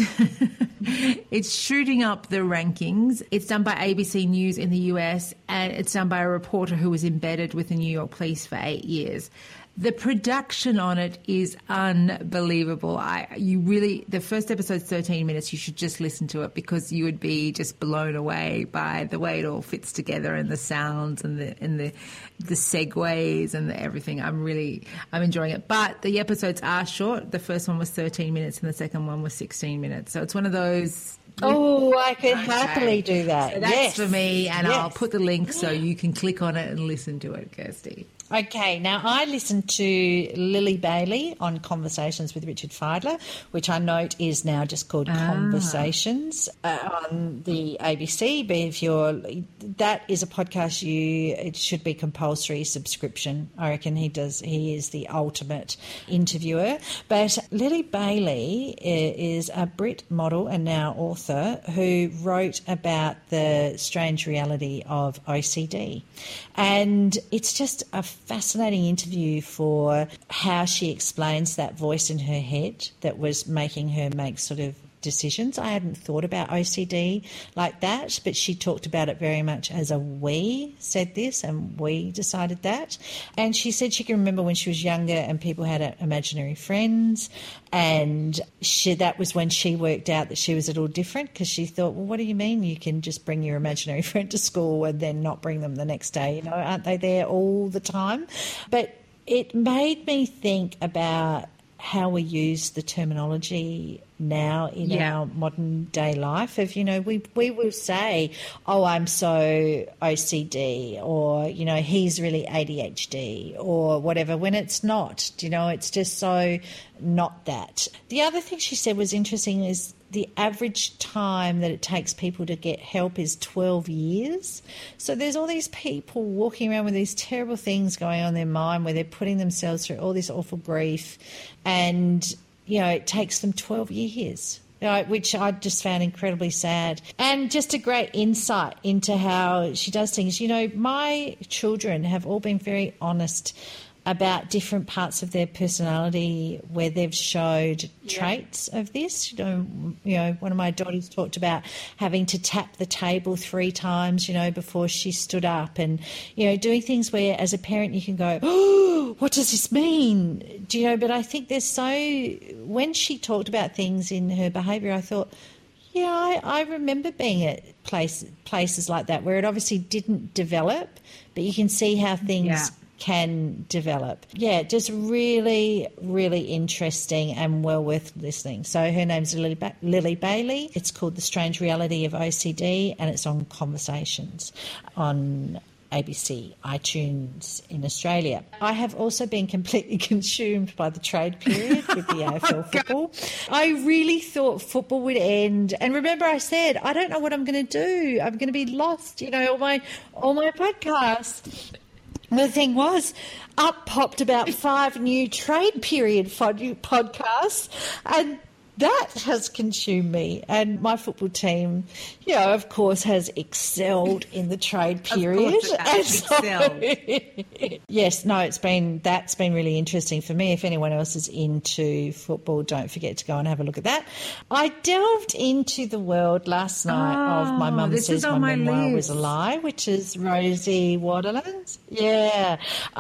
it's shooting up the rankings. It's done by A B C News in the U S, and it's done by a reporter who was embedded with the New York police for eight years. The production on it is unbelievable. I, you really, the first episode's thirteen minutes. You should just listen to it because you would be just blown away by the way it all fits together and the sounds and the and the the segues and the everything. I'm really, I'm enjoying it. But the episodes are short. The first one was thirteen minutes and the second one was sixteen minutes. So it's one of those. Oh, I could okay. happily do that. So that's yes. for me, and yes. I'll put the link so you can click on it and listen to it, Kirsty. Okay, now I listened to Lily Bailey on Conversations with Richard Fidler, which I note is now just called ah. Conversations uh, on the A B C. But if you're, that is a podcast you, it should be compulsory subscription. I reckon he does. He is the ultimate interviewer. But Lily Bailey is a Brit model and now author who wrote about the strange reality of O C D, and it's just a fascinating interview for how she explains that voice in her head that was making her make sort of decisions. I hadn't thought about O C D like that, but she talked about it very much as a we said this and we decided that. And she said she can remember when she was younger and people had imaginary friends, and she, that was when she worked out that she was a little different because she thought, well, what do you mean you can just bring your imaginary friend to school and then not bring them the next day? You know, aren't they there all the time? But it made me think about how we use the terminology now in yeah. our modern day life of, you know, we we will say, oh, I'm so O C D, or, you know, he's really A D H D or whatever, when it's not, you know, it's just so not that. The other thing she said was interesting is the average time that it takes people to get help is twelve years. So there's all these people walking around with these terrible things going on in their mind where they're putting themselves through all this awful grief, and, you know, it takes them twelve years. You know, which I just found incredibly sad. And just a great insight into how she does things. You know, my children have all been very honest about different parts of their personality where they've showed yeah. traits of this. You know, you know, one of my daughters talked about having to tap the table three times, you know, before she stood up, and, you know, doing things where as a parent you can go, oh, what does this mean? Do you know, but I think there's so, when she talked about things in her behaviour, I thought, yeah, I, I remember being at place, places like that where it obviously didn't develop, but you can see how things yeah. can develop. Yeah, just really, really interesting and well worth listening. So her name's Lily, ba- Lily Bailey. It's called The Strange Reality of O C D, and it's on Conversations on A B C iTunes in Australia. I have also been completely consumed by the trade period with the A F L football. I really thought football would end. And remember I said, I don't know what I'm going to do. I'm going to be lost, you know, all my, all my podcasts. The thing was, up popped about five new trade period pod- podcasts, and that has consumed me. And my football team, you know, of course, has excelled in the trade period. Of course it has excelled. Yes, no, it's been that's been really interesting for me. If anyone else is into football, don't forget to go and have a look at that. I delved into the world last night Oh, of My Mum this Says is My on my Memoir Was list. a Lie, which is Rosie Waterland. Yeah.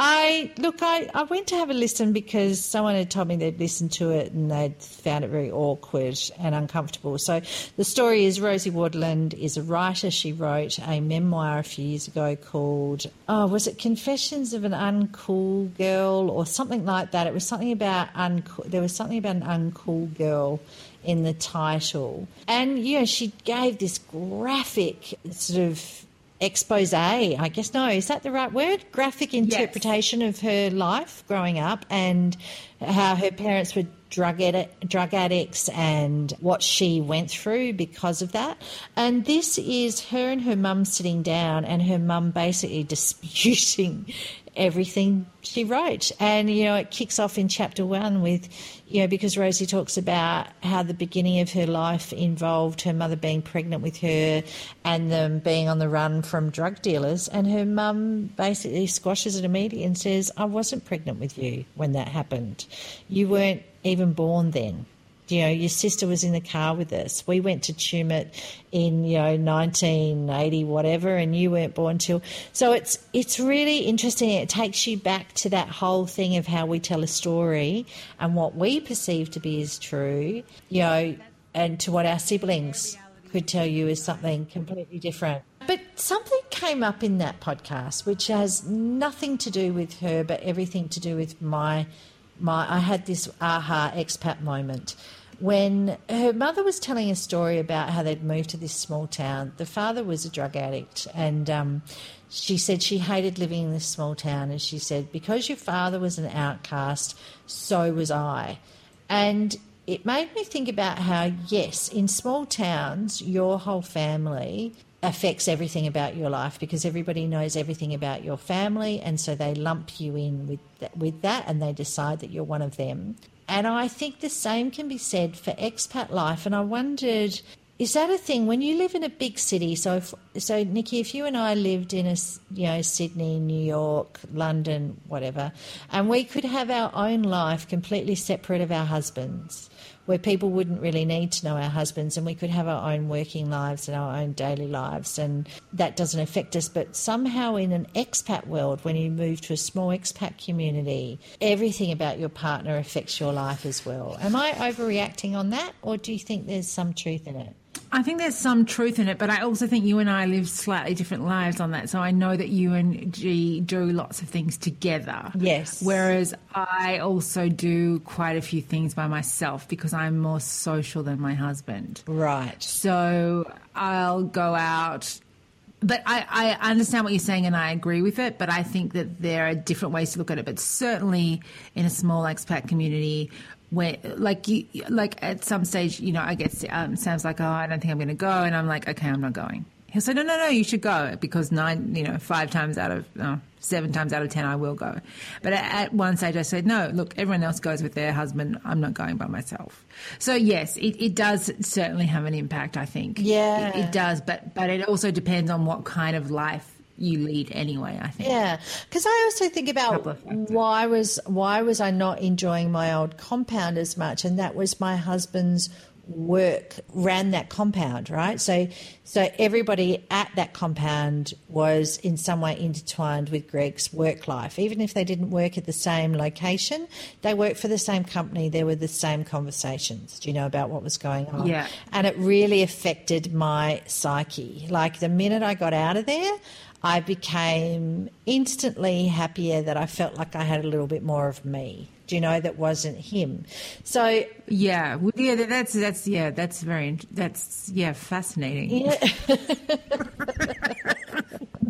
I look, I, I went to have a listen because someone had told me they'd listened to it and they'd found it very awkward and uncomfortable. So the story is Rosie Waterland is a writer. She wrote a memoir a few years ago called, oh, was it Confessions of an Uncool Girl or something like that? It was something about uncool. There was something about an uncool girl in the title. And, you know, she gave this graphic sort of expose, I guess, no, is that the right word? Graphic interpretation yes. of her life growing up and how her parents were drug, addict, drug addicts and what she went through because of that. And this is her and her mum sitting down and her mum basically disputing everything she wrote. And, you know, it kicks off in chapter one with, you know, because Rosie talks about how the beginning of her life involved her mother being pregnant with her and them being on the run from drug dealers. And her mum basically squashes it immediately and says, I wasn't pregnant with you when that happened. You weren't even born then. You know, your sister was in the car with us. We went to Tumut in, you know, nineteen eighty, whatever, and you weren't born till. So it's it's really interesting. It takes you back to that whole thing of how we tell a story and what we perceive to be as true, you know, and to what our siblings could tell you is something completely different. But something came up in that podcast which has nothing to do with her but everything to do with my My, I had this aha expat moment when her mother was telling a story about how they'd moved to this small town. The father was a drug addict and um, she said she hated living in this small town, and she said, because your father was an outcast, so was I. And it made me think about how, yes, in small towns, your whole family affects everything about your life because everybody knows everything about your family, and so they lump you in with that, with that and they decide that you're one of them. And I think the same can be said for expat life, and I wondered, is that a thing when you live in a big city? So, if, so Nikki, if you and I lived in a, you know, Sydney, New York, London, whatever, and we could have our own life completely separate of our husbands, where people wouldn't really need to know our husbands and we could have our own working lives and our own daily lives, and that doesn't affect us. But somehow in an expat world, when you move to a small expat community, everything about your partner affects your life as well. Am I overreacting on that, or do you think there's some truth in it? I think there's some truth in it, but I also think you and I live slightly different lives on that. So I know that you and G do lots of things together. Yes. Whereas I also do quite a few things by myself because I'm more social than my husband. Right. So I'll go out. But I, I understand what you're saying and I agree with it, but I think that there are different ways to look at it. But certainly in a small expat community, where like you, like at some stage, you know, I get um, Sam's like, oh, I don't think I'm going to go, and I'm like, okay, I'm not going. He'll say, no, no, no, you should go because nine, you know, five times out of no, seven times out of ten, I will go. But at, at one stage, I said, no, look, everyone else goes with their husband. I'm not going by myself. So yes, it, it does certainly have an impact. I think, yeah, it, it does. But but it also depends on what kind of life you lead anyway, I think. Yeah, because I also think about why was why was I not enjoying my old compound as much, and that was my husband's work ran that compound, right? So so everybody at that compound was in some way intertwined with Greg's work life. Even if they didn't work at the same location, they worked for the same company. There were the same conversations, do you know, about what was going on. Yeah. And it really affected my psyche. Like the minute I got out of there, I became instantly happier that I felt like I had a little bit more of me, do you know, that wasn't him. So yeah, well, yeah, that's that's yeah, that's very that's yeah, fascinating. Yeah.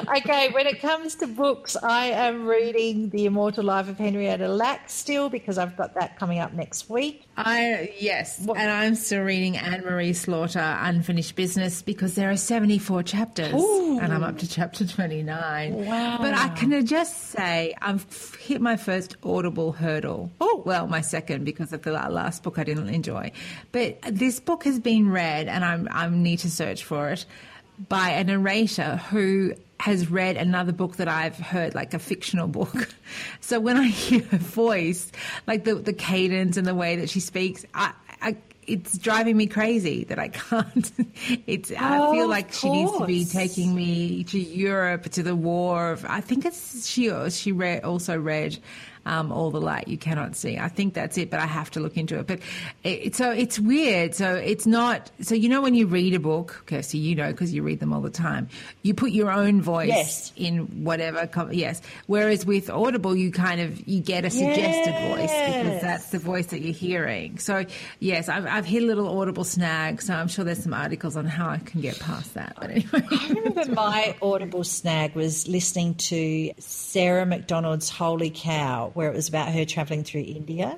Okay, when it comes to books, I am reading The Immortal Life of Henrietta Lacks still because I've got that coming up next week. I yes, What- and I'm still reading Anne-Marie Slaughter, Unfinished Business, because there are seventy-four chapters, Ooh. and I'm up to chapter twenty-nine. Wow. But I can just say I've hit my first Audible hurdle. Oh. Well, my second, because of the la- last book I didn't enjoy. But this book has been read, and I'm I need to search for it, by a narrator who has read another book that I've heard, like a fictional book. So when I hear her voice, like the the cadence and the way that she speaks, I, I it's driving me crazy that I can't. It's I Oh, feel of like she needs to be course. taking me to Europe, to the war. Of, I think it's she. She read also read. Um, All the Light You Cannot See. I think that's it, but I have to look into it. But it, so it's weird. So it's not. So you know when you read a book, Kirsty, you know because you read them all the time. You put your own voice Yes. in whatever. Com- yes. Whereas with Audible, you kind of you get a suggested voice because Yes. that's the voice that you're hearing. So yes, I've, I've hit a little Audible snag. So I'm sure there's some articles on how I can get past that. But anyway, I remember my Audible snag was listening to Sarah McDonald's Holy Cow, where it was about her travelling through India.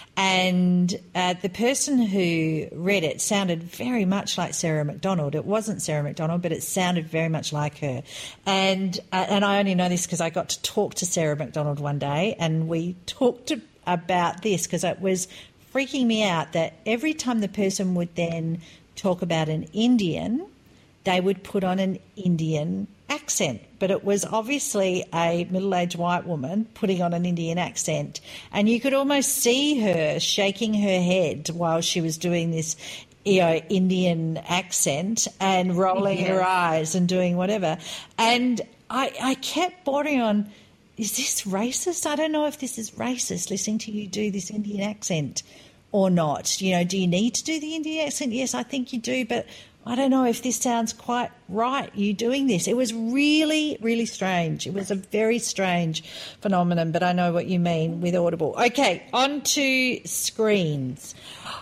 And uh, the person who read it sounded very much like Sarah McDonald. It wasn't Sarah McDonald, but it sounded very much like her. And uh, and I only know this because I got to talk to Sarah McDonald one day, and we talked to, about this because it was freaking me out that every time the person would then talk about an Indian, they would put on an Indian accent. But it was obviously a middle-aged white woman putting on an Indian accent. And you could almost see her shaking her head while she was doing this, you know, Indian accent and rolling Yes. her eyes and doing whatever. And I, I kept bordering on, is this racist? I don't know if this is racist, listening to you do this Indian accent or not. You know, do you need to do the Indian accent? Yes, I think you do, but I don't know if this sounds quite right, you doing this. It was really, really strange. It was a very strange phenomenon, but I know what you mean with Audible. Okay, on to screens.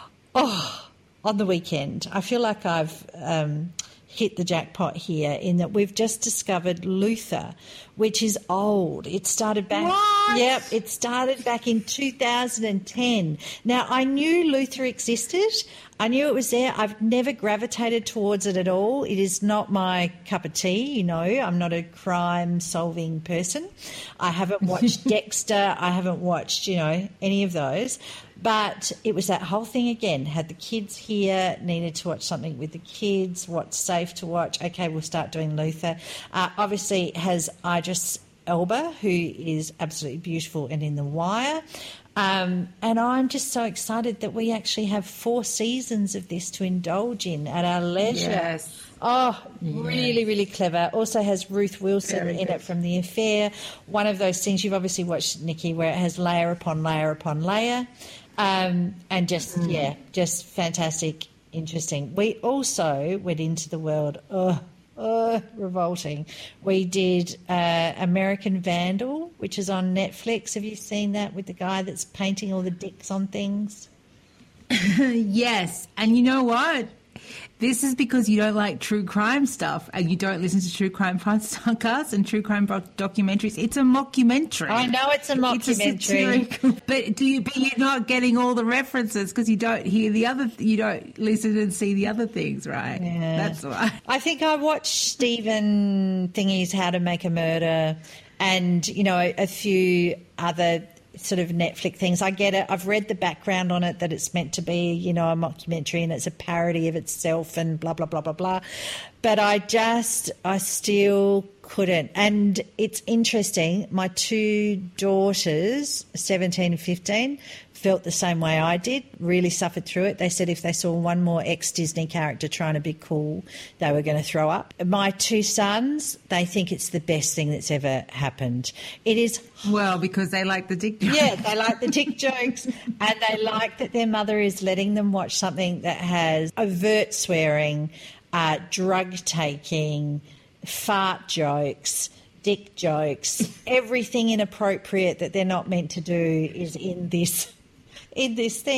Oh, on the weekend, I feel like I've um, hit the jackpot here in that we've just discovered Luther, which is old. It started back. What? Yep, it started back in two thousand ten. Now, I knew Luther existed. I knew it was there. I've never gravitated towards it at all. It is not my cup of tea, you know. I'm not a crime-solving person. I haven't watched Dexter. I haven't watched, you know, any of those. But it was that whole thing again. Had the kids here, needed to watch something with the kids, what's safe to watch. Okay, we'll start doing Luther. Uh, obviously has Idris Elba, who is absolutely beautiful and in The Wire. Um, and I'm just so excited that we actually have four seasons of this to indulge in at our leisure. Yes. Oh, really, really clever. Also has Ruth Wilson Very in good. it from The Affair. One of those things you've obviously watched, Nikki, where it has layer upon layer upon layer. Um, and just, Mm. yeah, just fantastic, interesting. We also went into the world, oh, oh, revolting. We did uh, American Vandal, which is on Netflix. Have you seen that with the guy that's painting all the dicks on things? Yes. And you know what? This is because you don't like true crime stuff and you don't listen to true crime podcasts and true crime doc- documentaries. It's a mockumentary. I know it's a It's a mockumentary. satirical, but do you? But you're not getting all the references because you don't hear the other. You don't listen and see the other things, right? Yeah. That's why. I think I watched Stephen Thingy's How to Make a Murder and, you know, a, a few other sort of Netflix things. I get it. I've read the background on it that it's meant to be, you know, a mockumentary and it's a parody of itself and blah, blah, blah, blah, blah. But I just, I still couldn't. And it's interesting. My two daughters, seventeen and fifteen, felt the same way I did, really suffered through it. They said if they saw one more ex-Disney character trying to be cool, they were going to throw up. My two sons, they think it's the best thing that's ever happened. It is, Well, because they like the dick joke. yeah, they like the dick jokes and they like that their mother is letting them watch something that has overt swearing, uh, drug taking, fart jokes, dick jokes, everything inappropriate that they're not meant to do is in this in this thing.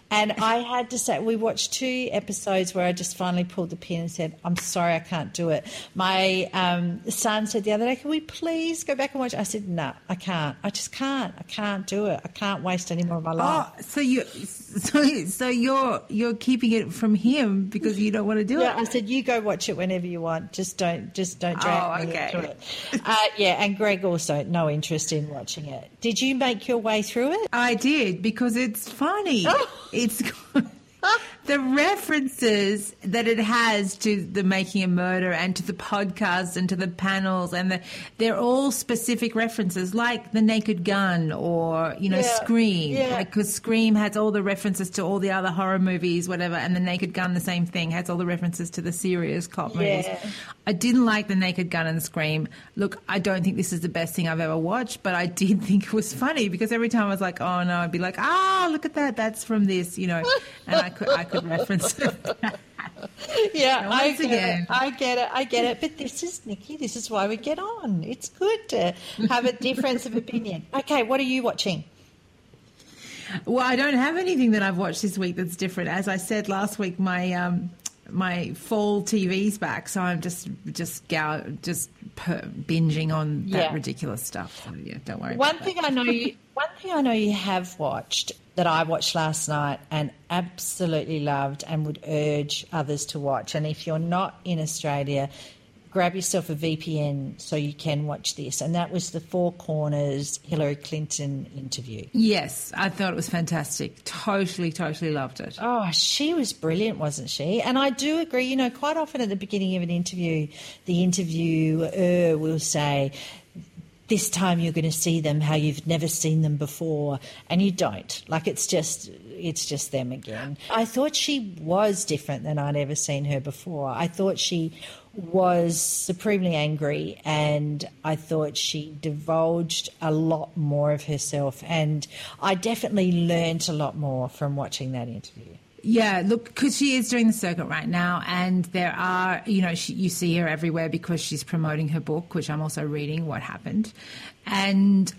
And I had to say, we watched two episodes where I just finally pulled the pin and said, I'm sorry, I can't do it. My um, son said the other day, can we please go back and watch? I said, no, I can't. I just can't. I can't do it. I can't waste any more of my life. Oh, so you, so, so you're you're keeping it from him because you don't want to do yeah, it? I said, you go watch it whenever you want. Just don't, just don't drag Oh, me okay. into it. Uh, yeah, and Greg also no interest in watching it. Did you make your way through it? I did because it's funny. Oh. It's the references that it has to the Making a Murder and to the podcast and to the panels, and the, they're all specific references, like The Naked Gun or, you know, Yeah, Scream. yeah. Like, because Scream has all the references to all the other horror movies, whatever, and The Naked Gun, the same thing, has all the references to the serious cop movies. Yeah. I didn't like The Naked Gun and Scream. Look, I don't think this is the best thing I've ever watched, but I did think it was funny because every time I was like, oh no, I'd be like, ah, look at that, that's from this, you know, and I could I could reference it. Yeah, Now, I once get again- it. I get it. I get it. But this is, Nikki, this is why we get on. It's good to have a difference of opinion. Okay, what are you watching? Well, I don't have anything that I've watched this week that's different. As I said last week, my um, my fall T V's back, so I'm just just gow- just per- binging on that Yeah. ridiculous stuff. So yeah, don't worry. One about thing that. I know you one thing I know you have watched that I watched last night and absolutely loved and would urge others to watch. And if you're not in Australia, grab yourself a V P N so you can watch this. And that was the Four Corners Hillary Clinton interview. Yes, I thought it was fantastic. Totally, totally loved it. Oh, she was brilliant, wasn't she? And I do agree, you know, quite often at the beginning of an interview, the interviewer will say, this time you're going to see them how you've never seen them before, and you don't. Like, it's just it's just them again. I thought she was different than I'd ever seen her before. I thought she was supremely angry, and I thought she divulged a lot more of herself, and I definitely learnt a lot more from watching that interview. Yeah, look, because she is doing the circuit right now, and there are, you know, she, you see her everywhere because she's promoting her book, which I'm also reading, What Happened. And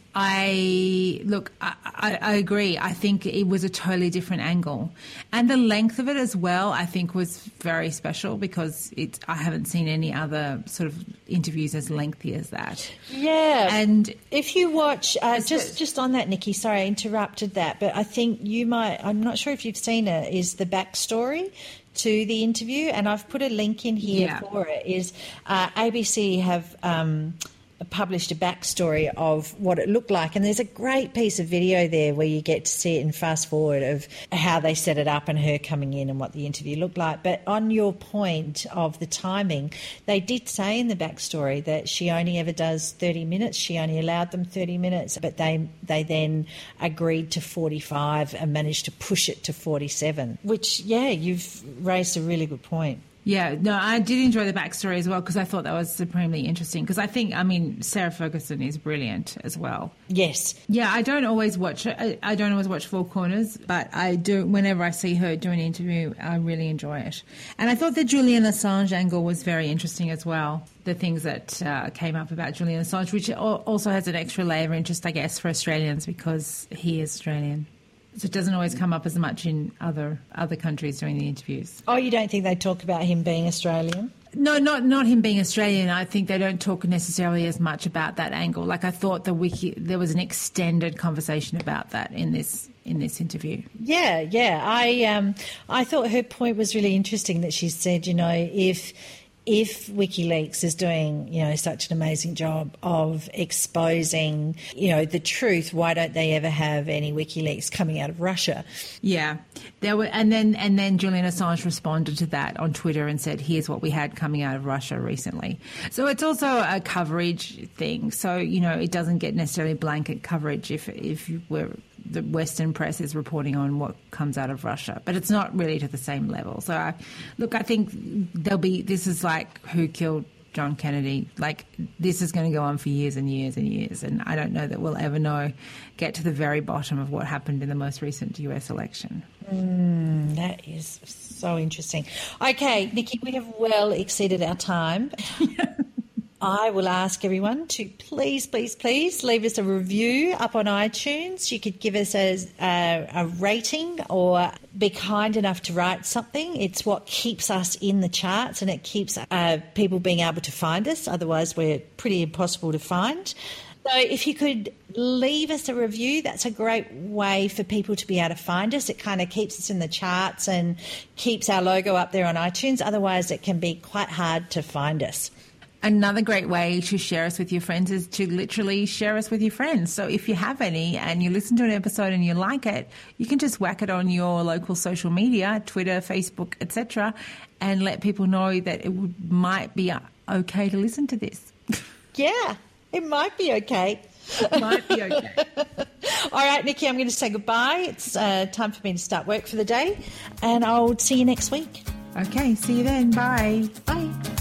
I, look, I, I, I agree. I think it was a totally different angle. And the length of it as well, I think, was very special because it, I haven't seen any other sort of interviews as lengthy as that. Yeah. And if you watch, uh, just just on that, Nikki, sorry I interrupted that, but I think you might, I'm not sure if you've seen it, is the backstory to the interview, and I've put a link in here Yeah. for it, is uh, A B C have um, published a backstory of what it looked like, and there's a great piece of video there where you get to see it in fast forward of how they set it up and her coming in and what the interview looked like. But on your point of the timing, they did say in the backstory that she only ever does thirty minutes. She only allowed them thirty minutes, but they they then agreed to forty-five and managed to push it to forty-seven, which, yeah, you've raised a really good point. yeah, no, I did enjoy the backstory as well because I thought that was supremely interesting. Because I think, I mean, Sarah Ferguson is brilliant as well. Yes. Yeah, I don't always watch it. I, I don't always watch Four Corners, but I do. Whenever I see her doing an interview, I really enjoy it. And I thought the Julian Assange angle was very interesting as well. The things that uh, came up about Julian Assange, which al- also has an extra layer of interest, I guess, for Australians because he is Australian. So it doesn't always come up as much in other other countries doing the interviews. Oh, you don't think they talk about him being Australian? No, not not him being Australian. I think they don't talk necessarily as much about that angle. Like I thought the wiki, there was an extended conversation about that in this in this interview. Yeah, yeah. I um, I thought her point was really interesting that she said, you know, if if WikiLeaks is doing, you know, such an amazing job of exposing, you know, the truth, why don't they ever have any WikiLeaks coming out of Russia? Yeah, there were, and then and then Julian Assange responded to that on Twitter and said, "Here's what we had coming out of Russia recently." So it's also a coverage thing. So you know, it doesn't get necessarily blanket coverage if if we're, the Western press is reporting on what comes out of Russia, but it's not really to the same level. So I, look, I think there'll be. This is like who killed John Kennedy. Like this is going to go on for years and years and years, and I don't know that we'll ever know, get to the very bottom of what happened in the most recent U S election. Mm, that is so interesting. Okay, Nikki, we have well exceeded our time. I will ask everyone to please, please, please leave us a review up on iTunes. You could give us a, a, a rating or be kind enough to write something. It's what keeps us in the charts and it keeps uh, people being able to find us. Otherwise, we're pretty impossible to find. So if you could leave us a review, that's a great way for people to be able to find us. It kind of keeps us in the charts and keeps our logo up there on iTunes. Otherwise, it can be quite hard to find us. Another great way to share us with your friends is to literally share us with your friends. So if you have any and you listen to an episode and you like it, you can just whack it on your local social media, Twitter, Facebook, et cetera, and let people know that it would, might be okay to listen to this. Yeah, it might be okay. It might be okay. All right, Nikki, I'm going to say goodbye. It's uh, time for me to start work for the day, and I'll see you next week. Okay, see you then. Bye. Bye.